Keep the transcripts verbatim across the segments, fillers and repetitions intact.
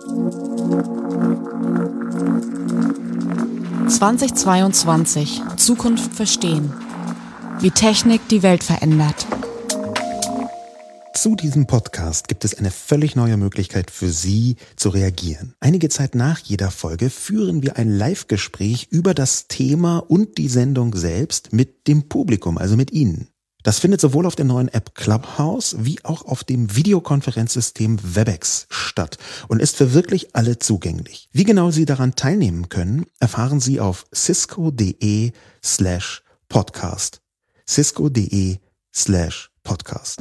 zweitausendzweiundzwanzig. Zukunft verstehen. Wie Technik die Welt verändert. Zu diesem Podcast gibt es eine völlig neue Möglichkeit für Sie zu reagieren. Einige Zeit nach jeder Folge führen wir ein Live-Gespräch über das Thema und die Sendung selbst mit dem Publikum, also mit Ihnen. Das findet sowohl auf der neuen App Clubhouse wie auch auf dem Videokonferenzsystem Webex statt und ist für wirklich alle zugänglich. Wie genau Sie daran teilnehmen können, erfahren Sie auf cisco.de slash podcast. cisco.de slash podcast.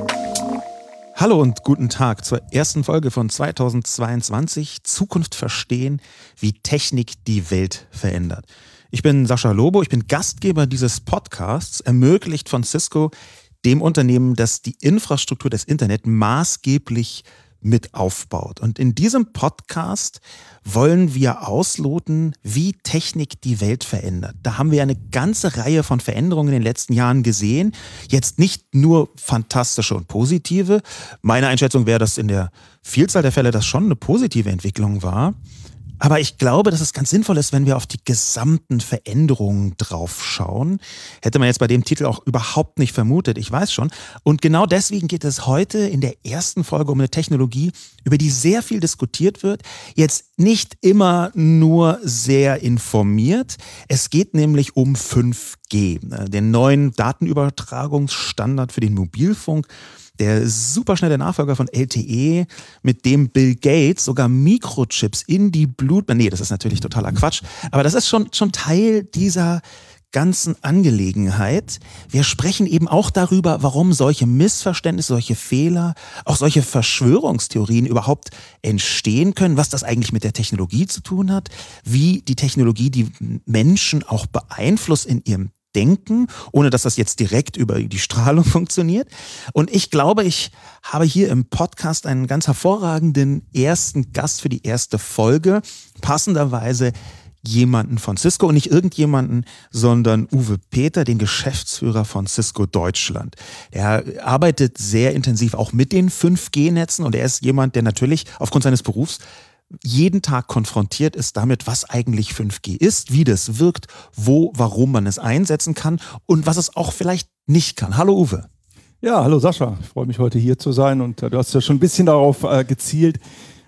Hallo und guten Tag zur ersten Folge von zweitausendzweiundzwanzig. Zukunft verstehen, wie Technik die Welt verändert. Ich bin Sascha Lobo, ich bin Gastgeber dieses Podcasts, ermöglicht von Cisco, dem Unternehmen, das die Infrastruktur des Internet maßgeblich mit aufbaut. Und in diesem Podcast wollen wir ausloten, wie Technik die Welt verändert. Da haben wir eine ganze Reihe von Veränderungen in den letzten Jahren gesehen. Jetzt nicht nur fantastische und positive. Meine Einschätzung wäre, dass in der Vielzahl der Fälle das schon eine positive Entwicklung war. Aber ich glaube, dass es ganz sinnvoll ist, wenn wir auf die gesamten Veränderungen drauf schauen. Hätte man jetzt bei dem Titel auch überhaupt nicht vermutet, ich weiß schon. Und genau deswegen geht es heute in der ersten Folge um eine Technologie, über die sehr viel diskutiert wird, jetzt nicht immer nur sehr informiert. Es geht nämlich um fünf G, den neuen Datenübertragungsstandard für den Mobilfunk. Der superschnelle Nachfolger von L T E, mit dem Bill Gates sogar Mikrochips in die Blutbahn, nee, das ist natürlich totaler Quatsch, aber das ist schon, schon Teil dieser ganzen Angelegenheit. Wir sprechen eben auch darüber, warum solche Missverständnisse, solche Fehler, auch solche Verschwörungstheorien überhaupt entstehen können, was das eigentlich mit der Technologie zu tun hat, wie die Technologie die Menschen auch beeinflusst in ihrem Denken, ohne dass das jetzt direkt über die Strahlung funktioniert. Und ich glaube, ich habe hier im Podcast einen ganz hervorragenden ersten Gast für die erste Folge. Passenderweise jemanden von Cisco und nicht irgendjemanden, sondern Uwe Peter, den Geschäftsführer von Cisco Deutschland. Er arbeitet sehr intensiv auch mit den fünf G Netzen und er ist jemand, der natürlich aufgrund seines Berufs jeden Tag konfrontiert ist damit, was eigentlich fünf G ist, wie das wirkt, wo, warum man es einsetzen kann und was es auch vielleicht nicht kann. Hallo Uwe. Ja, hallo Sascha. Ich freue mich, heute hier zu sein und äh, du hast ja schon ein bisschen darauf äh, gezielt,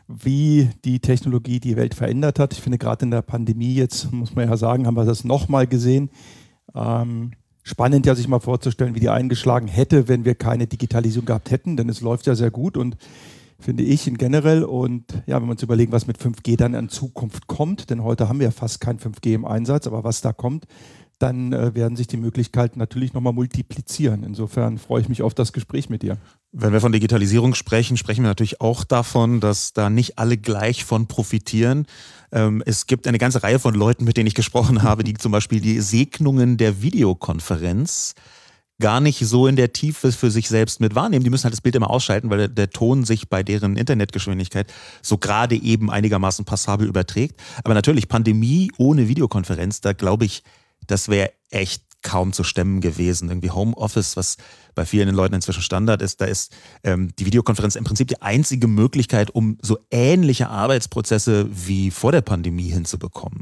wie die Technologie die Welt verändert hat. Ich finde, gerade in der Pandemie jetzt, muss man ja sagen, haben wir das nochmal gesehen. Ähm, spannend ja, sich mal vorzustellen, wie die eingeschlagen hätte, wenn wir keine Digitalisierung gehabt hätten, denn es läuft ja sehr gut und finde ich in generell. Und ja, wenn wir uns überlegen, was mit fünf G dann in Zukunft kommt, denn heute haben wir ja fast kein fünf G im Einsatz, aber was da kommt, dann äh, werden sich die Möglichkeiten natürlich nochmal multiplizieren. Insofern freue ich mich auf das Gespräch mit dir. Wenn wir von Digitalisierung sprechen, sprechen wir natürlich auch davon, dass da nicht alle gleich von profitieren. Ähm, es gibt eine ganze Reihe von Leuten, mit denen ich gesprochen habe, die zum Beispiel die Segnungen der Videokonferenz gar nicht so in der Tiefe für sich selbst mit wahrnehmen. Die müssen halt das Bild immer ausschalten, weil der, der Ton sich bei deren Internetgeschwindigkeit so gerade eben einigermaßen passabel überträgt. Aber natürlich, Pandemie ohne Videokonferenz, da glaube ich, das wäre echt kaum zu stemmen gewesen. Irgendwie Homeoffice, was bei vielen Leuten inzwischen Standard ist, da ist ähm, die Videokonferenz im Prinzip die einzige Möglichkeit, um so ähnliche Arbeitsprozesse wie vor der Pandemie hinzubekommen.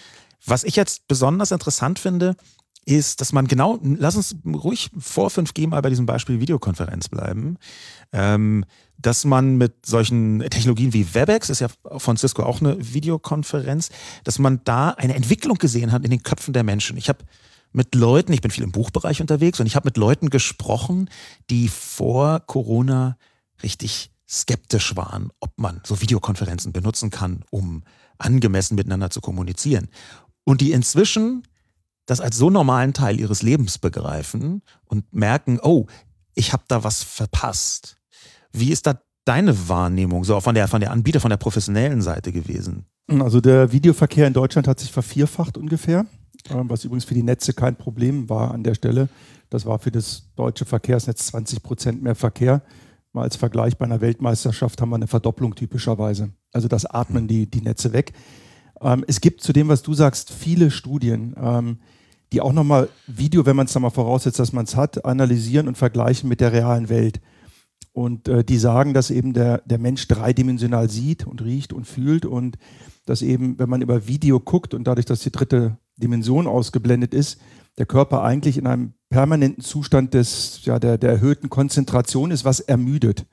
Was ich jetzt besonders interessant finde, ist, dass man genau, lass uns ruhig vor fünf G mal bei diesem Beispiel Videokonferenz bleiben, ähm, dass man mit solchen Technologien wie Webex, ist ja von Cisco auch eine Videokonferenz, dass man da eine Entwicklung gesehen hat in den Köpfen der Menschen. Ich habe mit Leuten, ich bin viel im Buchbereich unterwegs und ich habe mit Leuten gesprochen, die vor Corona richtig skeptisch waren, ob man so Videokonferenzen benutzen kann, um angemessen miteinander zu kommunizieren. Und die inzwischen das als so normalen Teil ihres Lebens begreifen und merken, oh, ich habe da was verpasst. Wie ist da deine Wahrnehmung so von der, von der Anbieter, von der professionellen Seite gewesen? Also der Videoverkehr in Deutschland hat sich vervierfacht ungefähr, was übrigens für die Netze kein Problem war an der Stelle. Das war für das deutsche Verkehrsnetz zwanzig Prozent mehr Verkehr. Mal als Vergleich, bei einer Weltmeisterschaft haben wir eine Verdopplung typischerweise. Also das atmen die, die Netze weg. Ähm, es gibt zu dem, was du sagst, viele Studien, ähm, die auch nochmal Video, wenn man es nochmal voraussetzt, dass man es hat, analysieren und vergleichen mit der realen Welt. Und äh, die sagen, dass eben der, der Mensch dreidimensional sieht und riecht und fühlt und dass eben, wenn man über Video guckt und dadurch, dass die dritte Dimension ausgeblendet ist, der Körper eigentlich in einem permanenten Zustand des, ja, der, der erhöhten Konzentration ist, was ermüdet.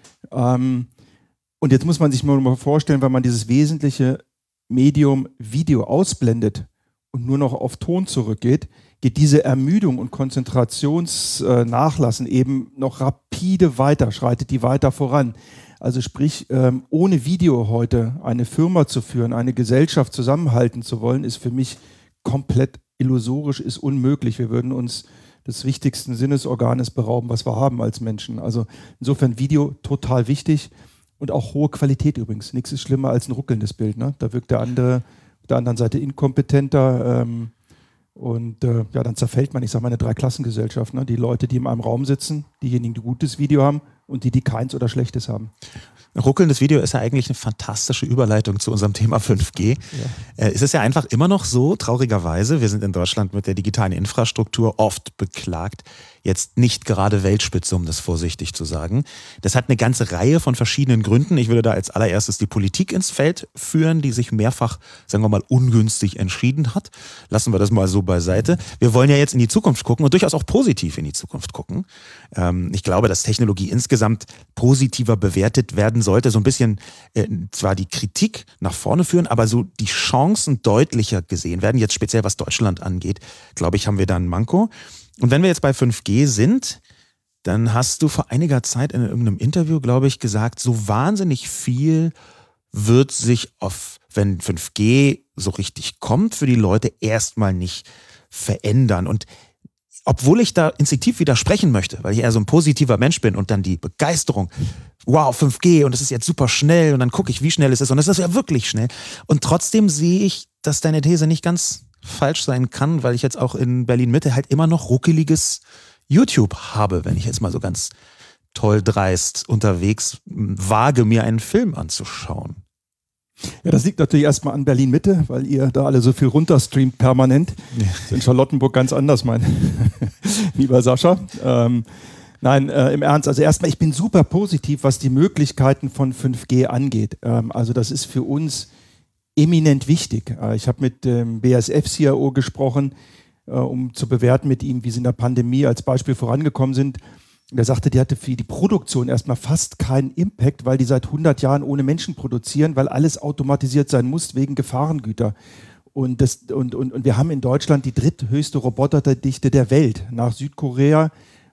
Ähm, und jetzt muss man sich mal vorstellen, wenn man dieses wesentliche Medium Video ausblendet und nur noch auf Ton zurückgeht, geht diese Ermüdung und Konzentrationsnachlassen eben noch rapide weiter, schreitet die weiter voran. Also sprich, ähm, ohne Video heute eine Firma zu führen, eine Gesellschaft zusammenhalten zu wollen, ist für mich komplett illusorisch, ist unmöglich. Wir würden uns des wichtigsten Sinnesorganes berauben, was wir haben als Menschen. Also insofern Video total wichtig und auch hohe Qualität übrigens. Nichts ist schlimmer als ein ruckelndes Bild. Ne? Da wirkt der andere auf der anderen Seite inkompetenter ähm, und äh, ja, dann zerfällt man, ich sage mal, eine Dreiklassengesellschaft. Ne? Die Leute, die in einem Raum sitzen, diejenigen, die gutes Video haben und die, die keins oder schlechtes haben. Ruckelndes Video ist ja eigentlich eine fantastische Überleitung zu unserem Thema fünf G. Ja. Äh, es ist ja einfach immer noch so, traurigerweise, wir sind in Deutschland mit der digitalen Infrastruktur oft beklagt, jetzt nicht gerade Weltspitze, um das vorsichtig zu sagen. Das hat eine ganze Reihe von verschiedenen Gründen. Ich würde da als allererstes die Politik ins Feld führen, die sich mehrfach, sagen wir mal, ungünstig entschieden hat. Lassen wir das mal so beiseite. Wir wollen ja jetzt in die Zukunft gucken und durchaus auch positiv in die Zukunft gucken. Ähm, ich glaube, dass Technologie insgesamt positiver bewertet werden sollte. So ein bisschen äh, zwar die Kritik nach vorne führen, aber so die Chancen deutlicher gesehen werden. Jetzt speziell was Deutschland angeht, glaube ich, haben wir da ein Manko. Und wenn wir jetzt bei fünf G sind, dann hast du vor einiger Zeit in irgendeinem Interview, glaube ich, gesagt, so wahnsinnig viel wird sich auf, wenn fünf G so richtig kommt, für die Leute erstmal nicht verändern. Und obwohl ich da instinktiv widersprechen möchte, weil ich eher so ein positiver Mensch bin und dann die Begeisterung, wow, fünf G und es ist jetzt super schnell und dann gucke ich, wie schnell es ist und es ist ja wirklich schnell. Und trotzdem sehe ich, dass deine These nicht ganz falsch sein kann, weil ich jetzt auch in Berlin-Mitte halt immer noch ruckeliges YouTube habe, wenn ich jetzt mal so ganz toll dreist unterwegs wage, mir einen Film anzuschauen. Ja, das liegt natürlich erstmal an Berlin-Mitte, weil ihr da alle so viel runterstreamt permanent. Ja. Das ist in Charlottenburg ganz anders, mein lieber Sascha. Ähm, nein, äh, im Ernst, also erstmal, ich bin super positiv, was die Möglichkeiten von fünf G angeht. Ähm, also das ist für uns eminent wichtig. Ich habe mit dem B A S F-C I O gesprochen, um zu bewerten mit ihm, wie sie in der Pandemie als Beispiel vorangekommen sind. Und er sagte, die hatte für die Produktion erstmal fast keinen Impact, weil die seit hundert Jahren ohne Menschen produzieren, weil alles automatisiert sein muss wegen Gefahrengüter. Und, das, und, und, und wir haben in Deutschland die dritthöchste Roboterdichte der Welt, nach Südkorea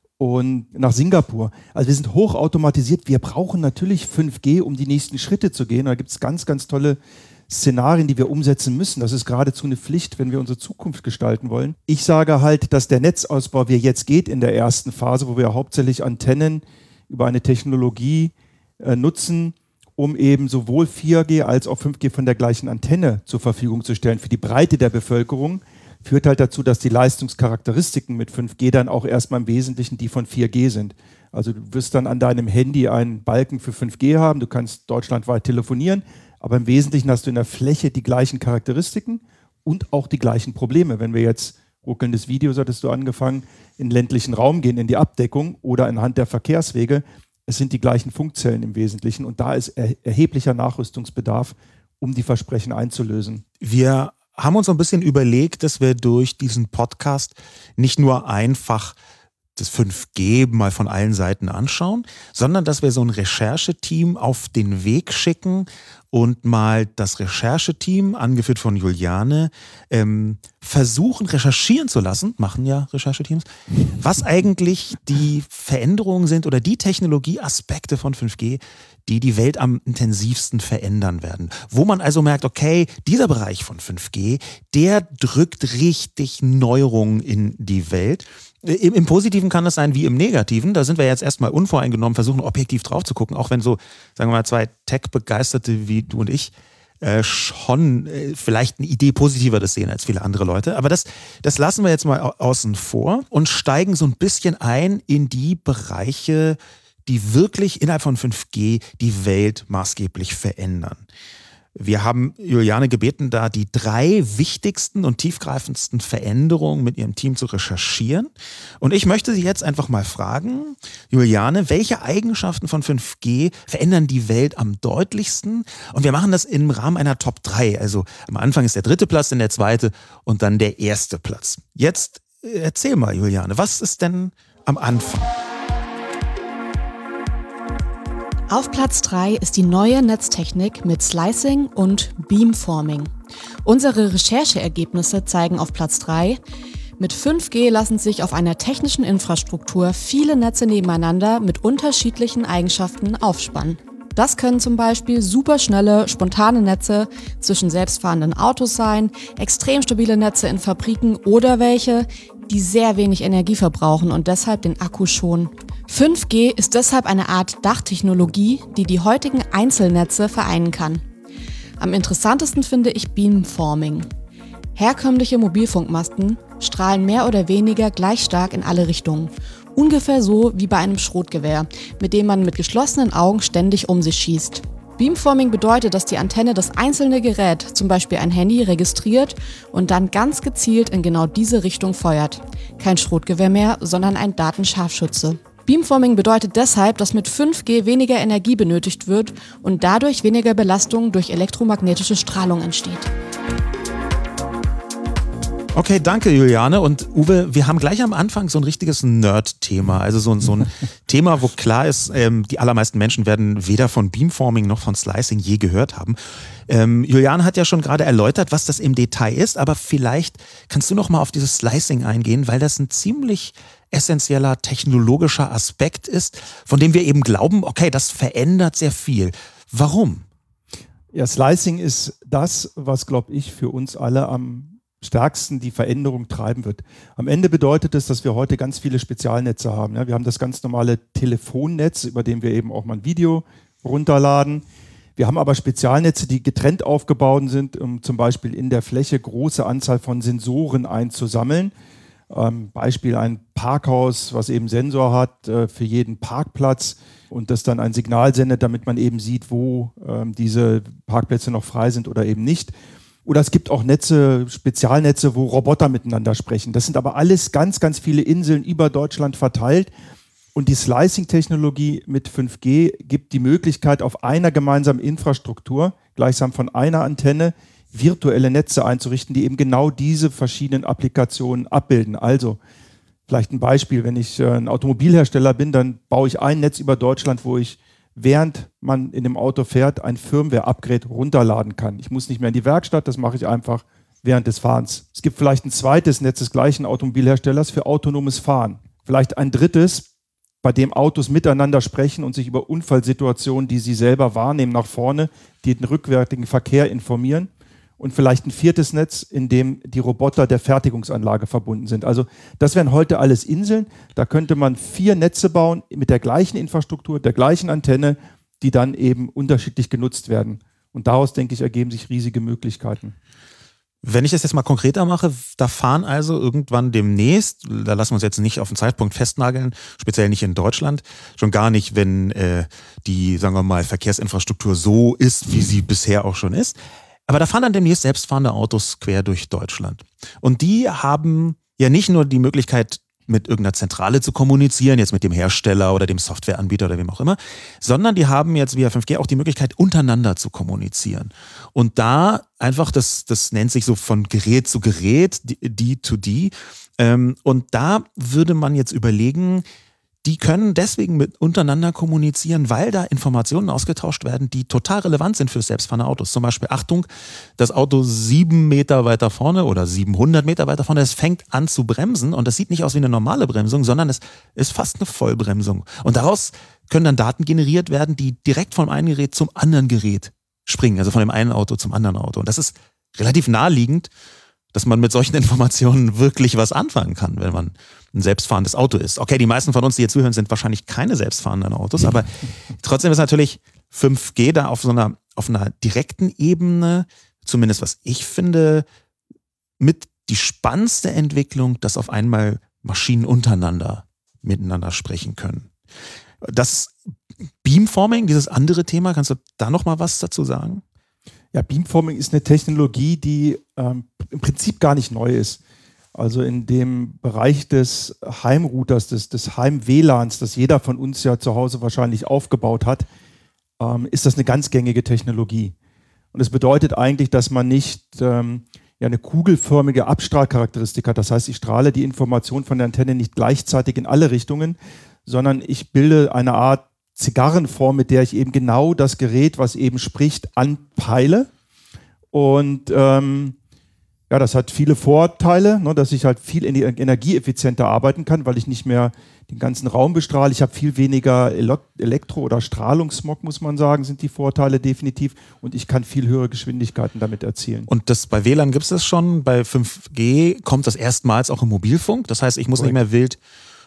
und nach Singapur. Also wir sind hochautomatisiert. Wir brauchen natürlich fünf G, um die nächsten Schritte zu gehen. Da gibt es ganz, ganz tolle Szenarien, die wir umsetzen müssen. Das ist geradezu eine Pflicht, wenn wir unsere Zukunft gestalten wollen. Ich sage halt, dass der Netzausbau, wie er jetzt geht in der ersten Phase, wo wir hauptsächlich Antennen über eine Technologie äh, nutzen, um eben sowohl vier G als auch fünf G von der gleichen Antenne zur Verfügung zu stellen für die Breite der Bevölkerung, führt halt dazu, dass die Leistungscharakteristiken mit fünf G dann auch erstmal im Wesentlichen die von vier G sind. Also du wirst dann an deinem Handy einen Balken für fünf G haben, du kannst deutschlandweit telefonieren, aber im Wesentlichen hast du in der Fläche die gleichen Charakteristiken und auch die gleichen Probleme. Wenn wir jetzt ruckelndes Video, so hattest du angefangen, in den ländlichen Raum gehen, in die Abdeckung oder anhand der Verkehrswege, es sind die gleichen Funkzellen im Wesentlichen und da ist er- erheblicher Nachrüstungsbedarf, um die Versprechen einzulösen. Wir haben uns so ein bisschen überlegt, dass wir durch diesen Podcast nicht nur einfach das fünf G mal von allen Seiten anschauen, sondern dass wir so ein Rechercheteam auf den Weg schicken und mal das Rechercheteam, angeführt von Juliane, ähm, versuchen, recherchieren zu lassen, machen ja Rechercheteams, was eigentlich die Veränderungen sind oder die Technologieaspekte von fünf G, die die Welt am intensivsten verändern werden. Wo man also merkt, okay, dieser Bereich von fünf G, der drückt richtig Neuerungen in die Welt. Im, Im Positiven kann das sein wie im Negativen. Da sind wir jetzt erstmal unvoreingenommen, versuchen objektiv drauf zu gucken, auch wenn so, sagen wir mal, zwei Tech-Begeisterte wie du und ich äh, schon äh, vielleicht eine Idee positiver das sehen als viele andere Leute. Aber das, das lassen wir jetzt mal au- außen vor und steigen so ein bisschen ein in die Bereiche, die wirklich innerhalb von fünf G die Welt maßgeblich verändern. Wir haben Juliane gebeten, da die drei wichtigsten und tiefgreifendsten Veränderungen mit ihrem Team zu recherchieren. Und ich möchte Sie jetzt einfach mal fragen, Juliane, welche Eigenschaften von fünf G verändern die Welt am deutlichsten? Und wir machen das im Rahmen einer Top drei. Also am Anfang ist der dritte Platz, dann der zweite und dann der erste Platz. Jetzt erzähl mal, Juliane, was ist denn am Anfang? Auf Platz drei ist die neue Netztechnik mit Slicing und Beamforming. Unsere Rechercheergebnisse zeigen auf Platz drei, mit fünf G lassen sich auf einer technischen Infrastruktur viele Netze nebeneinander mit unterschiedlichen Eigenschaften aufspannen. Das können zum Beispiel superschnelle, spontane Netze zwischen selbstfahrenden Autos sein, extrem stabile Netze in Fabriken oder welche, die sehr wenig Energie verbrauchen und deshalb den Akku schonen. fünf G ist deshalb eine Art Dachtechnologie, die die heutigen Einzelnetze vereinen kann. Am interessantesten finde ich Beamforming. Herkömmliche Mobilfunkmasten strahlen mehr oder weniger gleich stark in alle Richtungen. Ungefähr so wie bei einem Schrotgewehr, mit dem man mit geschlossenen Augen ständig um sich schießt. Beamforming bedeutet, dass die Antenne das einzelne Gerät, zum Beispiel ein Handy, registriert und dann ganz gezielt in genau diese Richtung feuert. Kein Schrotgewehr mehr, sondern ein Datenscharfschütze. Beamforming bedeutet deshalb, dass mit fünf G weniger Energie benötigt wird und dadurch weniger Belastung durch elektromagnetische Strahlung entsteht. Okay, danke Juliane. Und Uwe, wir haben gleich am Anfang so ein richtiges Nerd-Thema. Also so, so ein Thema, wo klar ist, ähm, die allermeisten Menschen werden weder von Beamforming noch von Slicing je gehört haben. Ähm, Juliane hat ja schon gerade erläutert, was das im Detail ist, aber vielleicht kannst du noch mal auf dieses Slicing eingehen, weil das ein ziemlich essentieller technologischer Aspekt ist, von dem wir eben glauben, okay, das verändert sehr viel. Warum? Ja, Slicing ist das, was, glaube ich, für uns alle am stärksten die Veränderung treiben wird. Am Ende bedeutet es, dass wir heute ganz viele Spezialnetze haben. Ja, wir haben das ganz normale Telefonnetz, über dem wir eben auch mal ein Video runterladen. Wir haben aber Spezialnetze, die getrennt aufgebaut sind, um zum Beispiel in der Fläche große Anzahl von Sensoren einzusammeln. Ähm, Beispiel ein Parkhaus, was eben Sensor hat äh, für jeden Parkplatz und das dann ein Signal sendet, damit man eben sieht, wo ähm, diese Parkplätze noch frei sind oder eben nicht. Oder es gibt auch Netze, Spezialnetze, wo Roboter miteinander sprechen. Das sind aber alles ganz, ganz viele Inseln über Deutschland verteilt. Und die Slicing-Technologie mit fünf G gibt die Möglichkeit, auf einer gemeinsamen Infrastruktur, gleichsam von einer Antenne, virtuelle Netze einzurichten, die eben genau diese verschiedenen Applikationen abbilden. Also vielleicht ein Beispiel, wenn ich ein Automobilhersteller bin, dann baue ich ein Netz über Deutschland, wo ich während man in dem Auto fährt, ein Firmware-Upgrade runterladen kann. Ich muss nicht mehr in die Werkstatt, das mache ich einfach während des Fahrens. Es gibt vielleicht ein zweites Netz des gleichen Automobilherstellers für autonomes Fahren. Vielleicht ein drittes, bei dem Autos miteinander sprechen und sich über Unfallsituationen, die sie selber wahrnehmen, nach vorne, die den rückwärtigen Verkehr informieren. Und vielleicht ein viertes Netz, in dem die Roboter der Fertigungsanlage verbunden sind. Also das wären heute alles Inseln. Da könnte man vier Netze bauen mit der gleichen Infrastruktur, der gleichen Antenne, die dann eben unterschiedlich genutzt werden. Und daraus, denke ich, ergeben sich riesige Möglichkeiten. Wenn ich das jetzt mal konkreter mache, da fahren also irgendwann demnächst, da lassen wir uns jetzt nicht auf den Zeitpunkt festnageln, speziell nicht in Deutschland, schon gar nicht, wenn äh, die, sagen wir mal, Verkehrsinfrastruktur so ist, wie sie bisher auch schon ist. Aber da fahren dann demnächst selbstfahrende Autos quer durch Deutschland. Und die haben ja nicht nur die Möglichkeit, mit irgendeiner Zentrale zu kommunizieren, jetzt mit dem Hersteller oder dem Softwareanbieter oder wem auch immer, sondern die haben jetzt via fünf G auch die Möglichkeit, untereinander zu kommunizieren. Und da einfach, das, das nennt sich so von Gerät zu Gerät, D to D. Und da würde man jetzt überlegen, die können deswegen mit untereinander kommunizieren, weil da Informationen ausgetauscht werden, die total relevant sind für selbstfahrende Autos. Zum Beispiel, Achtung, das Auto sieben Meter weiter vorne oder siebenhundert Meter weiter vorne, es fängt an zu bremsen und das sieht nicht aus wie eine normale Bremsung, sondern es ist fast eine Vollbremsung. Und daraus können dann Daten generiert werden, die direkt vom einen Gerät zum anderen Gerät springen, also von dem einen Auto zum anderen Auto. Und das ist relativ naheliegend, dass man mit solchen Informationen wirklich was anfangen kann, wenn man ein selbstfahrendes Auto ist. Okay, die meisten von uns, die hier zuhören, sind wahrscheinlich keine selbstfahrenden Autos, aber trotzdem ist natürlich fünf G da auf so einer, auf einer direkten Ebene, zumindest was ich finde, mit die spannendste Entwicklung, dass auf einmal Maschinen untereinander miteinander sprechen können. Das Beamforming, dieses andere Thema, kannst du da noch mal was dazu sagen? Ja, Beamforming ist eine Technologie, die ähm, im Prinzip gar nicht neu ist. Also in dem Bereich des Heimrouters, des, des Heim-W L A Ns, das jeder von uns ja zu Hause wahrscheinlich aufgebaut hat, ähm, ist das eine ganz gängige Technologie. Und es bedeutet eigentlich, dass man nicht ähm, ja, eine kugelförmige Abstrahlcharakteristik hat. Das heißt, ich strahle die Information von der Antenne nicht gleichzeitig in alle Richtungen, sondern ich bilde eine Art Zigarrenform, mit der ich eben genau das Gerät, was eben spricht, anpeile. Und ähm, ja, das hat viele Vorteile, ne, dass ich halt viel energieeffizienter arbeiten kann, weil ich nicht mehr den ganzen Raum bestrahle. Ich habe viel weniger Elektro- oder Strahlungssmog, muss man sagen, sind die Vorteile definitiv. Und ich kann viel höhere Geschwindigkeiten damit erzielen. Und das bei W L A N gibt es das schon. Bei fünf G kommt das erstmals auch im Mobilfunk. Das heißt, ich muss Correct. nicht mehr wild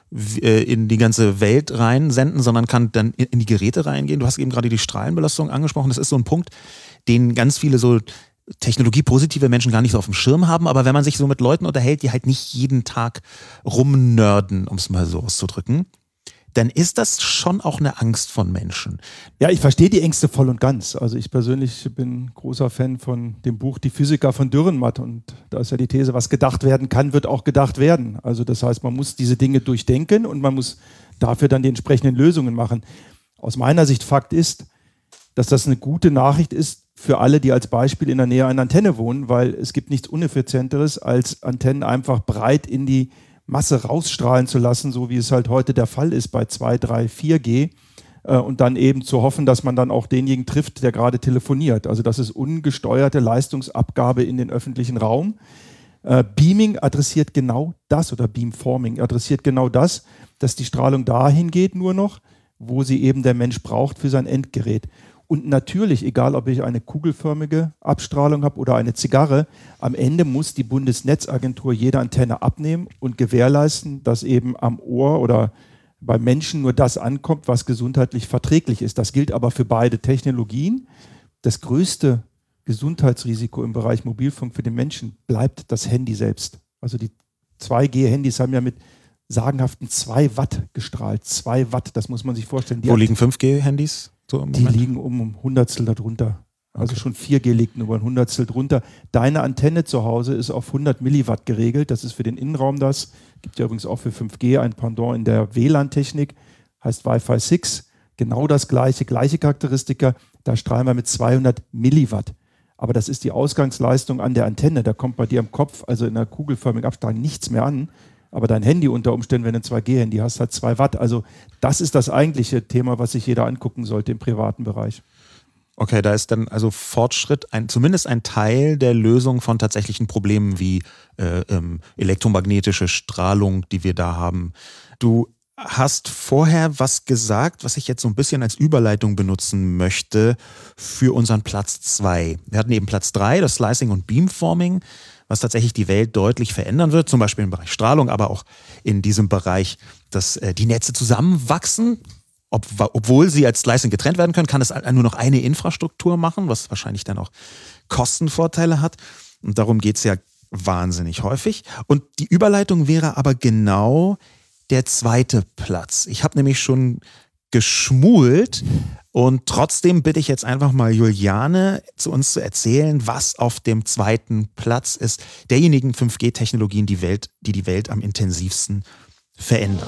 in die ganze Welt rein senden, sondern kann dann in die Geräte reingehen. Du hast eben gerade die Strahlenbelastung angesprochen. Das ist so ein Punkt, den ganz viele so technologiepositive Menschen gar nicht so auf dem Schirm haben. Aber wenn man sich so mit Leuten unterhält, die halt nicht jeden Tag rumnörden, um es mal so auszudrücken, dann ist das schon auch eine Angst von Menschen. Ja, ich verstehe die Ängste voll und ganz. Also ich persönlich bin großer Fan von dem Buch Die Physiker von Dürrenmatt. Und da ist ja die These, was gedacht werden kann, wird auch gedacht werden. Also das heißt, man muss diese Dinge durchdenken und man muss dafür dann die entsprechenden Lösungen machen. Aus meiner Sicht Fakt ist, dass das eine gute Nachricht ist für alle, die als Beispiel in der Nähe einer Antenne wohnen, weil es gibt nichts Uneffizienteres, als Antennen einfach breit in die Masse rausstrahlen zu lassen, so wie es halt heute der Fall ist bei zwei, drei, vier G äh, und dann eben zu hoffen, dass man dann auch denjenigen trifft, der gerade telefoniert. Also das ist ungesteuerte Leistungsabgabe in den öffentlichen Raum. Äh, Beaming adressiert genau das oder Beamforming adressiert genau das, dass die Strahlung dahin geht nur noch, wo sie eben der Mensch braucht für sein Endgerät. Und natürlich, egal ob ich eine kugelförmige Abstrahlung habe oder eine Zigarre, am Ende muss die Bundesnetzagentur jede Antenne abnehmen und gewährleisten, dass eben am Ohr oder beim Menschen nur das ankommt, was gesundheitlich verträglich ist. Das gilt aber für beide Technologien. Das größte Gesundheitsrisiko im Bereich Mobilfunk für den Menschen bleibt das Handy selbst. Also die zwei G Handys haben ja mit sagenhaften zwei Watt gestrahlt. zwei Watt, das muss man sich vorstellen. Die Wo liegen fünf G Handys? So die liegen um ein Hundertstel darunter. Also okay. Schon vier G liegt nur ein Hundertstel drunter. Deine Antenne zu Hause ist auf hundert Milliwatt geregelt. Das ist für den Innenraum das. Gibt ja übrigens auch für fünf G ein Pendant in der W L A N-Technik. Heißt Wi-Fi sechs. Genau das gleiche, gleiche Charakteristika. Da strahlen wir mit zweihundert Milliwatt. Aber das ist die Ausgangsleistung an der Antenne. Da kommt bei dir am Kopf, also in einer kugelförmigen Abstrahlung, nichts mehr an. Aber dein Handy unter Umständen, wenn du ein zwei G Handy hast, hat zwei Watt. Also das ist das eigentliche Thema, was sich jeder angucken sollte im privaten Bereich. Okay, da ist dann also Fortschritt, ein, zumindest ein Teil der Lösung von tatsächlichen Problemen wie äh, ähm, elektromagnetische Strahlung, die wir da haben. Du hast vorher was gesagt, was ich jetzt so ein bisschen als Überleitung benutzen möchte für unseren Platz zwei. Wir hatten eben Platz drei, das Slicing und Beamforming, was tatsächlich die Welt deutlich verändern wird, zum Beispiel im Bereich Strahlung, aber auch in diesem Bereich, dass äh, die Netze zusammenwachsen. Ob, obwohl sie als Slicing getrennt werden können, kann es nur noch eine Infrastruktur machen, was wahrscheinlich dann auch Kostenvorteile hat. Und darum geht es ja wahnsinnig häufig. Und die Überleitung wäre aber genau der zweite Platz. Ich habe nämlich schon geschmult und trotzdem bitte ich jetzt einfach mal Juliane, zu uns zu erzählen, was auf dem zweiten Platz ist, derjenigen fünf G Technologien, die, Welt, die die Welt am intensivsten verändern.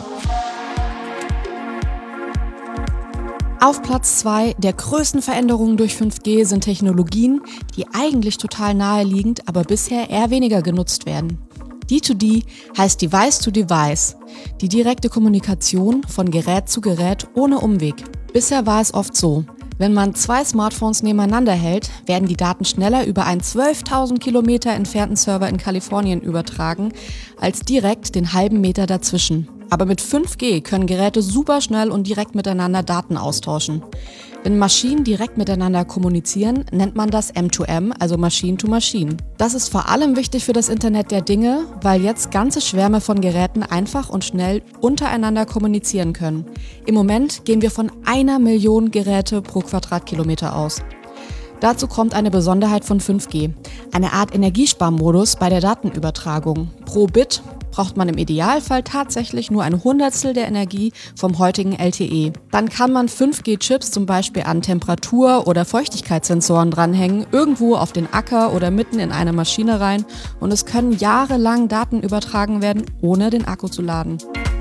Auf Platz zwei der größten Veränderungen durch fünf G sind Technologien, die eigentlich total naheliegend, aber bisher eher weniger genutzt werden. D zwei D heißt Device to Device, die direkte Kommunikation von Gerät zu Gerät ohne Umweg. Bisher war es oft so, wenn man zwei Smartphones nebeneinander hält, werden die Daten schneller über einen zwölftausend Kilometer entfernten Server in Kalifornien übertragen, als direkt den halben Meter dazwischen. Aber mit fünf G können Geräte super schnell und direkt miteinander Daten austauschen. Wenn Maschinen direkt miteinander kommunizieren, nennt man das M zwei M, also Machine to Machine. Das ist vor allem wichtig für das Internet der Dinge, weil jetzt ganze Schwärme von Geräten einfach und schnell untereinander kommunizieren können. Im Moment gehen wir von einer Million Geräte pro Quadratkilometer aus. Dazu kommt eine Besonderheit von fünf G, eine Art Energiesparmodus bei der Datenübertragung. Pro Bit braucht man im Idealfall tatsächlich nur ein Hundertstel der Energie vom heutigen L T E. Dann kann man fünf G Chips zum Beispiel an Temperatur- oder Feuchtigkeitssensoren dranhängen, irgendwo auf den Acker oder mitten in eine Maschine rein und es können jahrelang Daten übertragen werden, ohne den Akku zu laden.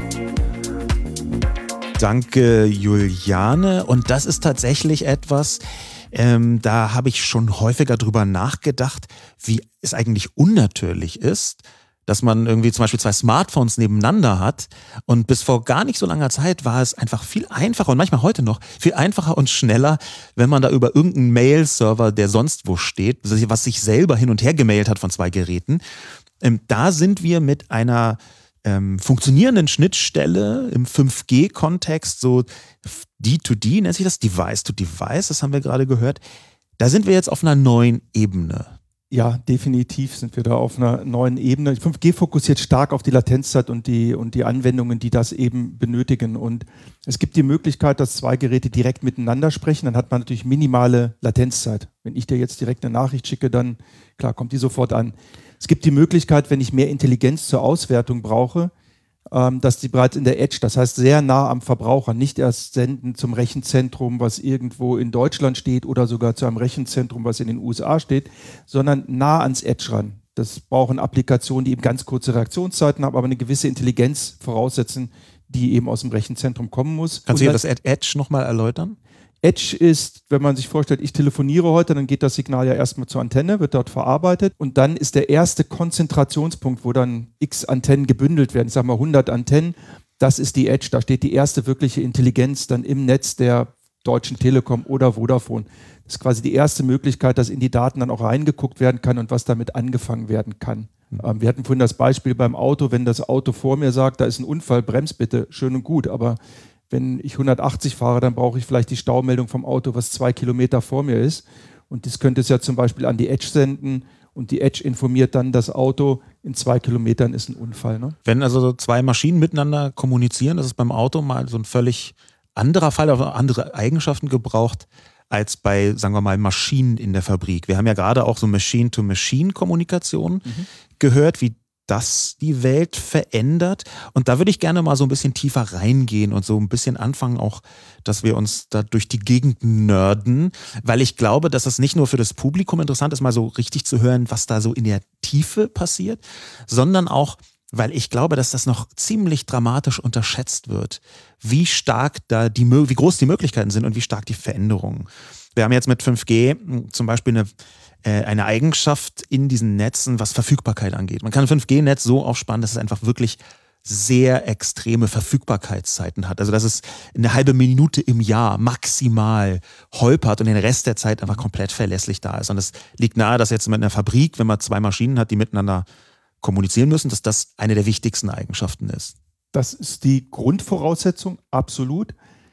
Danke, Juliane. Und das ist tatsächlich etwas, ähm, da habe ich schon häufiger drüber nachgedacht, wie es eigentlich unnatürlich ist, dass man irgendwie zum Beispiel zwei Smartphones nebeneinander hat und bis vor gar nicht so langer Zeit war es einfach viel einfacher und manchmal heute noch viel einfacher und schneller, wenn man da über irgendeinen Mail-Server, der sonst wo steht, was sich selber hin und her gemailt hat von zwei Geräten, ähm, da sind wir mit einer Ähm, funktionierenden Schnittstelle im fünf G Kontext, so D to D nennt sich das, Device to Device, das haben wir gerade gehört. Da sind wir jetzt auf einer neuen Ebene. Ja, definitiv sind wir da auf einer neuen Ebene. fünf G fokussiert stark auf die Latenzzeit und die, und die Anwendungen, die das eben benötigen. Und es gibt die Möglichkeit, dass zwei Geräte direkt miteinander sprechen. Dann hat man natürlich minimale Latenzzeit. Wenn ich dir jetzt direkt eine Nachricht schicke, dann klar, kommt die sofort an. Es gibt die Möglichkeit, wenn ich mehr Intelligenz zur Auswertung brauche, ähm, dass die bereits in der Edge, das heißt sehr nah am Verbraucher, nicht erst senden zum Rechenzentrum, was irgendwo in Deutschland steht oder sogar zu einem Rechenzentrum, was in den U S A steht, sondern nah ans Edge ran. Das brauchen Applikationen, die eben ganz kurze Reaktionszeiten haben, aber eine gewisse Intelligenz voraussetzen, die eben aus dem Rechenzentrum kommen muss. Kannst du das Edge nochmal erläutern? Edge ist, wenn man sich vorstellt, ich telefoniere heute, dann geht das Signal ja erstmal zur Antenne, wird dort verarbeitet und dann ist der erste Konzentrationspunkt, wo dann x Antennen gebündelt werden, ich sage mal hundert Antennen, das ist die Edge, da steht die erste wirkliche Intelligenz dann im Netz der Deutschen Telekom oder Vodafone. Das ist quasi die erste Möglichkeit, dass in die Daten dann auch reingeguckt werden kann und was damit angefangen werden kann. Mhm. Ähm, wir hatten vorhin das Beispiel beim Auto, wenn das Auto vor mir sagt, da ist ein Unfall, brems bitte, schön und gut, aber wenn ich hundertachtzig fahre, dann brauche ich vielleicht die Staumeldung vom Auto, was zwei Kilometer vor mir ist. Und das könnte es ja zum Beispiel an die Edge senden und die Edge informiert dann das Auto, in zwei Kilometern ist ein Unfall. Ne? Wenn also so zwei Maschinen miteinander kommunizieren, das ist beim Auto mal so ein völlig anderer Fall, aber andere Eigenschaften gebraucht als bei, sagen wir mal, Maschinen in der Fabrik. Wir haben ja gerade auch so Machine-to-Machine-Kommunikation mhm. gehört, wie das die Welt verändert. Und da würde ich gerne mal so ein bisschen tiefer reingehen und so ein bisschen anfangen auch, dass wir uns da durch die Gegend nerden, weil ich glaube, dass es nicht nur für das Publikum interessant ist, mal so richtig zu hören, was da so in der Tiefe passiert, sondern auch, weil ich glaube, dass das noch ziemlich dramatisch unterschätzt wird, wie stark da die, wie groß die Möglichkeiten sind und wie stark die Veränderungen. Wir haben jetzt mit fünf G zum Beispiel eine eine Eigenschaft in diesen Netzen, was Verfügbarkeit angeht. Man kann ein fünf G Netz so aufspannen, dass es einfach wirklich sehr extreme Verfügbarkeitszeiten hat. Also dass es eine halbe Minute im Jahr maximal holpert und den Rest der Zeit einfach komplett verlässlich da ist. Und es liegt nahe, dass jetzt mit einer Fabrik, wenn man zwei Maschinen hat, die miteinander kommunizieren müssen, dass das eine der wichtigsten Eigenschaften ist. Das ist die Grundvoraussetzung, absolut.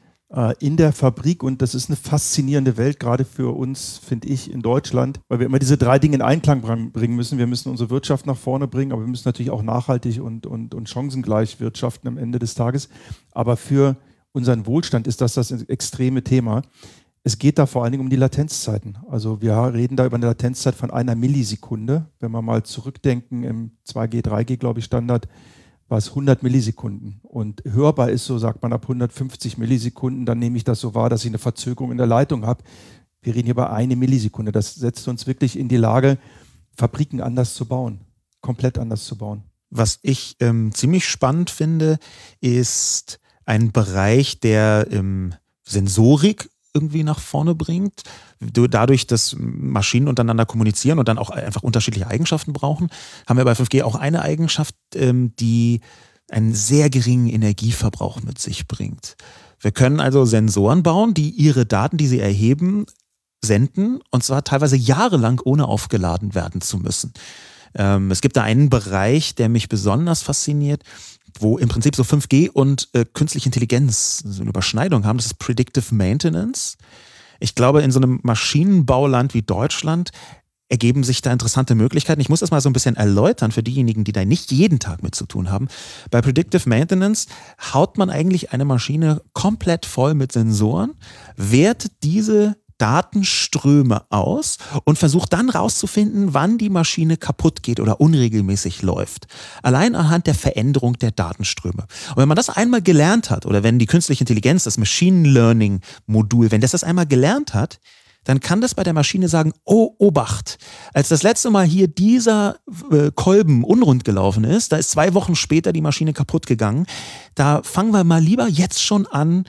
In der Fabrik, und das ist eine faszinierende Welt, gerade für uns, finde ich, in Deutschland, weil wir immer diese drei Dinge in Einklang bringen müssen. Wir müssen unsere Wirtschaft nach vorne bringen, aber wir müssen natürlich auch nachhaltig und, und, und chancengleich wirtschaften am Ende des Tages. Aber für unseren Wohlstand ist das das extreme Thema. Es geht da vor allen Dingen um die Latenzzeiten. Also wir reden da über eine Latenzzeit von einer Millisekunde. Wenn wir mal zurückdenken, im zwei G, drei G, glaube ich, Standard, war es hundert Millisekunden. Und hörbar ist, so sagt man, ab hundertfünfzig Millisekunden, dann nehme ich das so wahr, dass ich eine Verzögerung in der Leitung habe. Wir reden hier über eine Millisekunde. Das setzt uns wirklich in die Lage, Fabriken anders zu bauen, komplett anders zu bauen. Was ich ähm, ziemlich spannend finde, ist ein Bereich, der ähm, Sensorik irgendwie nach vorne bringt. Dadurch, dass Maschinen untereinander kommunizieren und dann auch einfach unterschiedliche Eigenschaften brauchen, haben wir bei fünf G auch eine Eigenschaft, die einen sehr geringen Energieverbrauch mit sich bringt. Wir können also Sensoren bauen, die ihre Daten, die sie erheben, senden, und zwar teilweise jahrelang, ohne aufgeladen werden zu müssen. Es gibt da einen Bereich, der mich besonders fasziniert, wo im Prinzip so fünf G und äh, künstliche Intelligenz so eine Überschneidung haben. Das ist Predictive Maintenance. Ich glaube, in so einem Maschinenbauland wie Deutschland ergeben sich da interessante Möglichkeiten. Ich muss das mal so ein bisschen erläutern für diejenigen, die da nicht jeden Tag mit zu tun haben. Bei Predictive Maintenance haut man eigentlich eine Maschine komplett voll mit Sensoren, wertet diese Datenströme aus und versucht dann rauszufinden, wann die Maschine kaputt geht oder unregelmäßig läuft. Allein anhand der Veränderung der Datenströme. Und wenn man das einmal gelernt hat, oder wenn die künstliche Intelligenz, das Machine Learning Modul, wenn das das einmal gelernt hat, dann kann das bei der Maschine sagen, oh, Obacht, als das letzte Mal hier dieser äh, Kolben unrund gelaufen ist, da ist zwei Wochen später die Maschine kaputt gegangen, da fangen wir mal lieber jetzt schon an,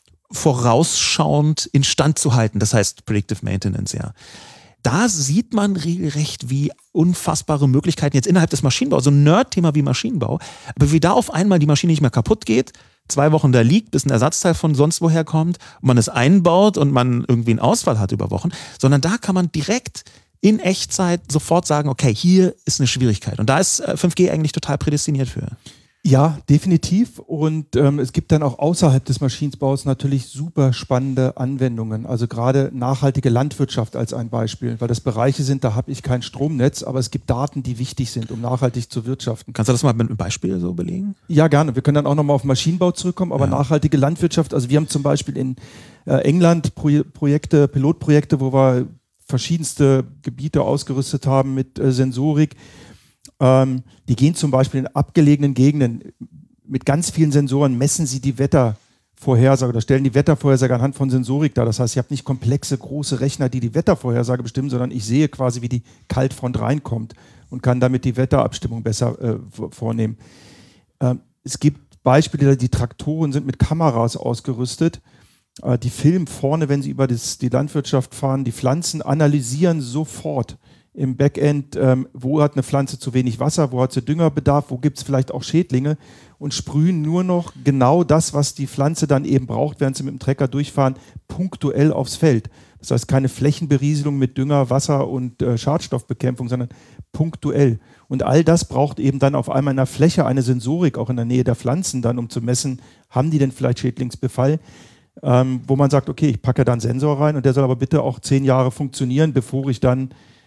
vorausschauend instand zu halten. Das heißt Predictive Maintenance, ja. Da sieht man regelrecht, wie unfassbare Möglichkeiten jetzt innerhalb des Maschinenbaus, so ein Nerd-Thema wie Maschinenbau, aber wie da auf einmal die Maschine nicht mehr kaputt geht, zwei Wochen da liegt, bis ein Ersatzteil von sonst woher kommt und man es einbaut und man irgendwie einen Ausfall hat über Wochen, sondern da kann man direkt in Echtzeit sofort sagen, okay, hier ist eine Schwierigkeit. Und da ist fünf G eigentlich total prädestiniert für. Ja, definitiv. Und ähm, es gibt dann auch außerhalb des Maschinenbaus natürlich super spannende Anwendungen. Also gerade nachhaltige Landwirtschaft als ein Beispiel, weil das Bereiche sind, da habe ich kein Stromnetz, aber es gibt Daten, die wichtig sind, um nachhaltig zu wirtschaften. Kannst du das mal mit einem Beispiel so belegen? Ja, gerne. Wir können dann auch nochmal auf Maschinenbau zurückkommen, aber ja. Nachhaltige Landwirtschaft, also wir haben zum Beispiel in äh, England Pro- Projekte, Pilotprojekte, wo wir verschiedenste Gebiete ausgerüstet haben mit äh, Sensorik. Ähm, die gehen zum Beispiel in abgelegenen Gegenden mit ganz vielen Sensoren, messen sie die Wettervorhersage oder stellen die Wettervorhersage anhand von Sensorik dar. Das heißt, ich habe nicht komplexe, große Rechner, die die Wettervorhersage bestimmen, sondern ich sehe quasi, wie die Kaltfront reinkommt und kann damit die Wetterabstimmung besser äh, vornehmen. Ähm, es gibt Beispiele, die Traktoren sind mit Kameras ausgerüstet. Äh, die filmen vorne, wenn sie über das, die Landwirtschaft fahren, die Pflanzen analysieren sofort im Backend, ähm, wo hat eine Pflanze zu wenig Wasser, wo hat sie Düngerbedarf, wo gibt es vielleicht auch Schädlinge und sprühen nur noch genau das, was die Pflanze dann eben braucht, während sie mit dem Trecker durchfahren, punktuell aufs Feld. Das heißt keine Flächenberieselung mit Dünger, Wasser und äh, Schadstoffbekämpfung, sondern punktuell. Und all das braucht eben dann auf einmal in der Fläche eine Sensorik, auch in der Nähe der Pflanzen dann, um zu messen, haben die denn vielleicht Schädlingsbefall? Ähm, wo man sagt, okay, ich packe da einen Sensor rein und der soll aber bitte auch zehn Jahre funktionieren, bevor ich dann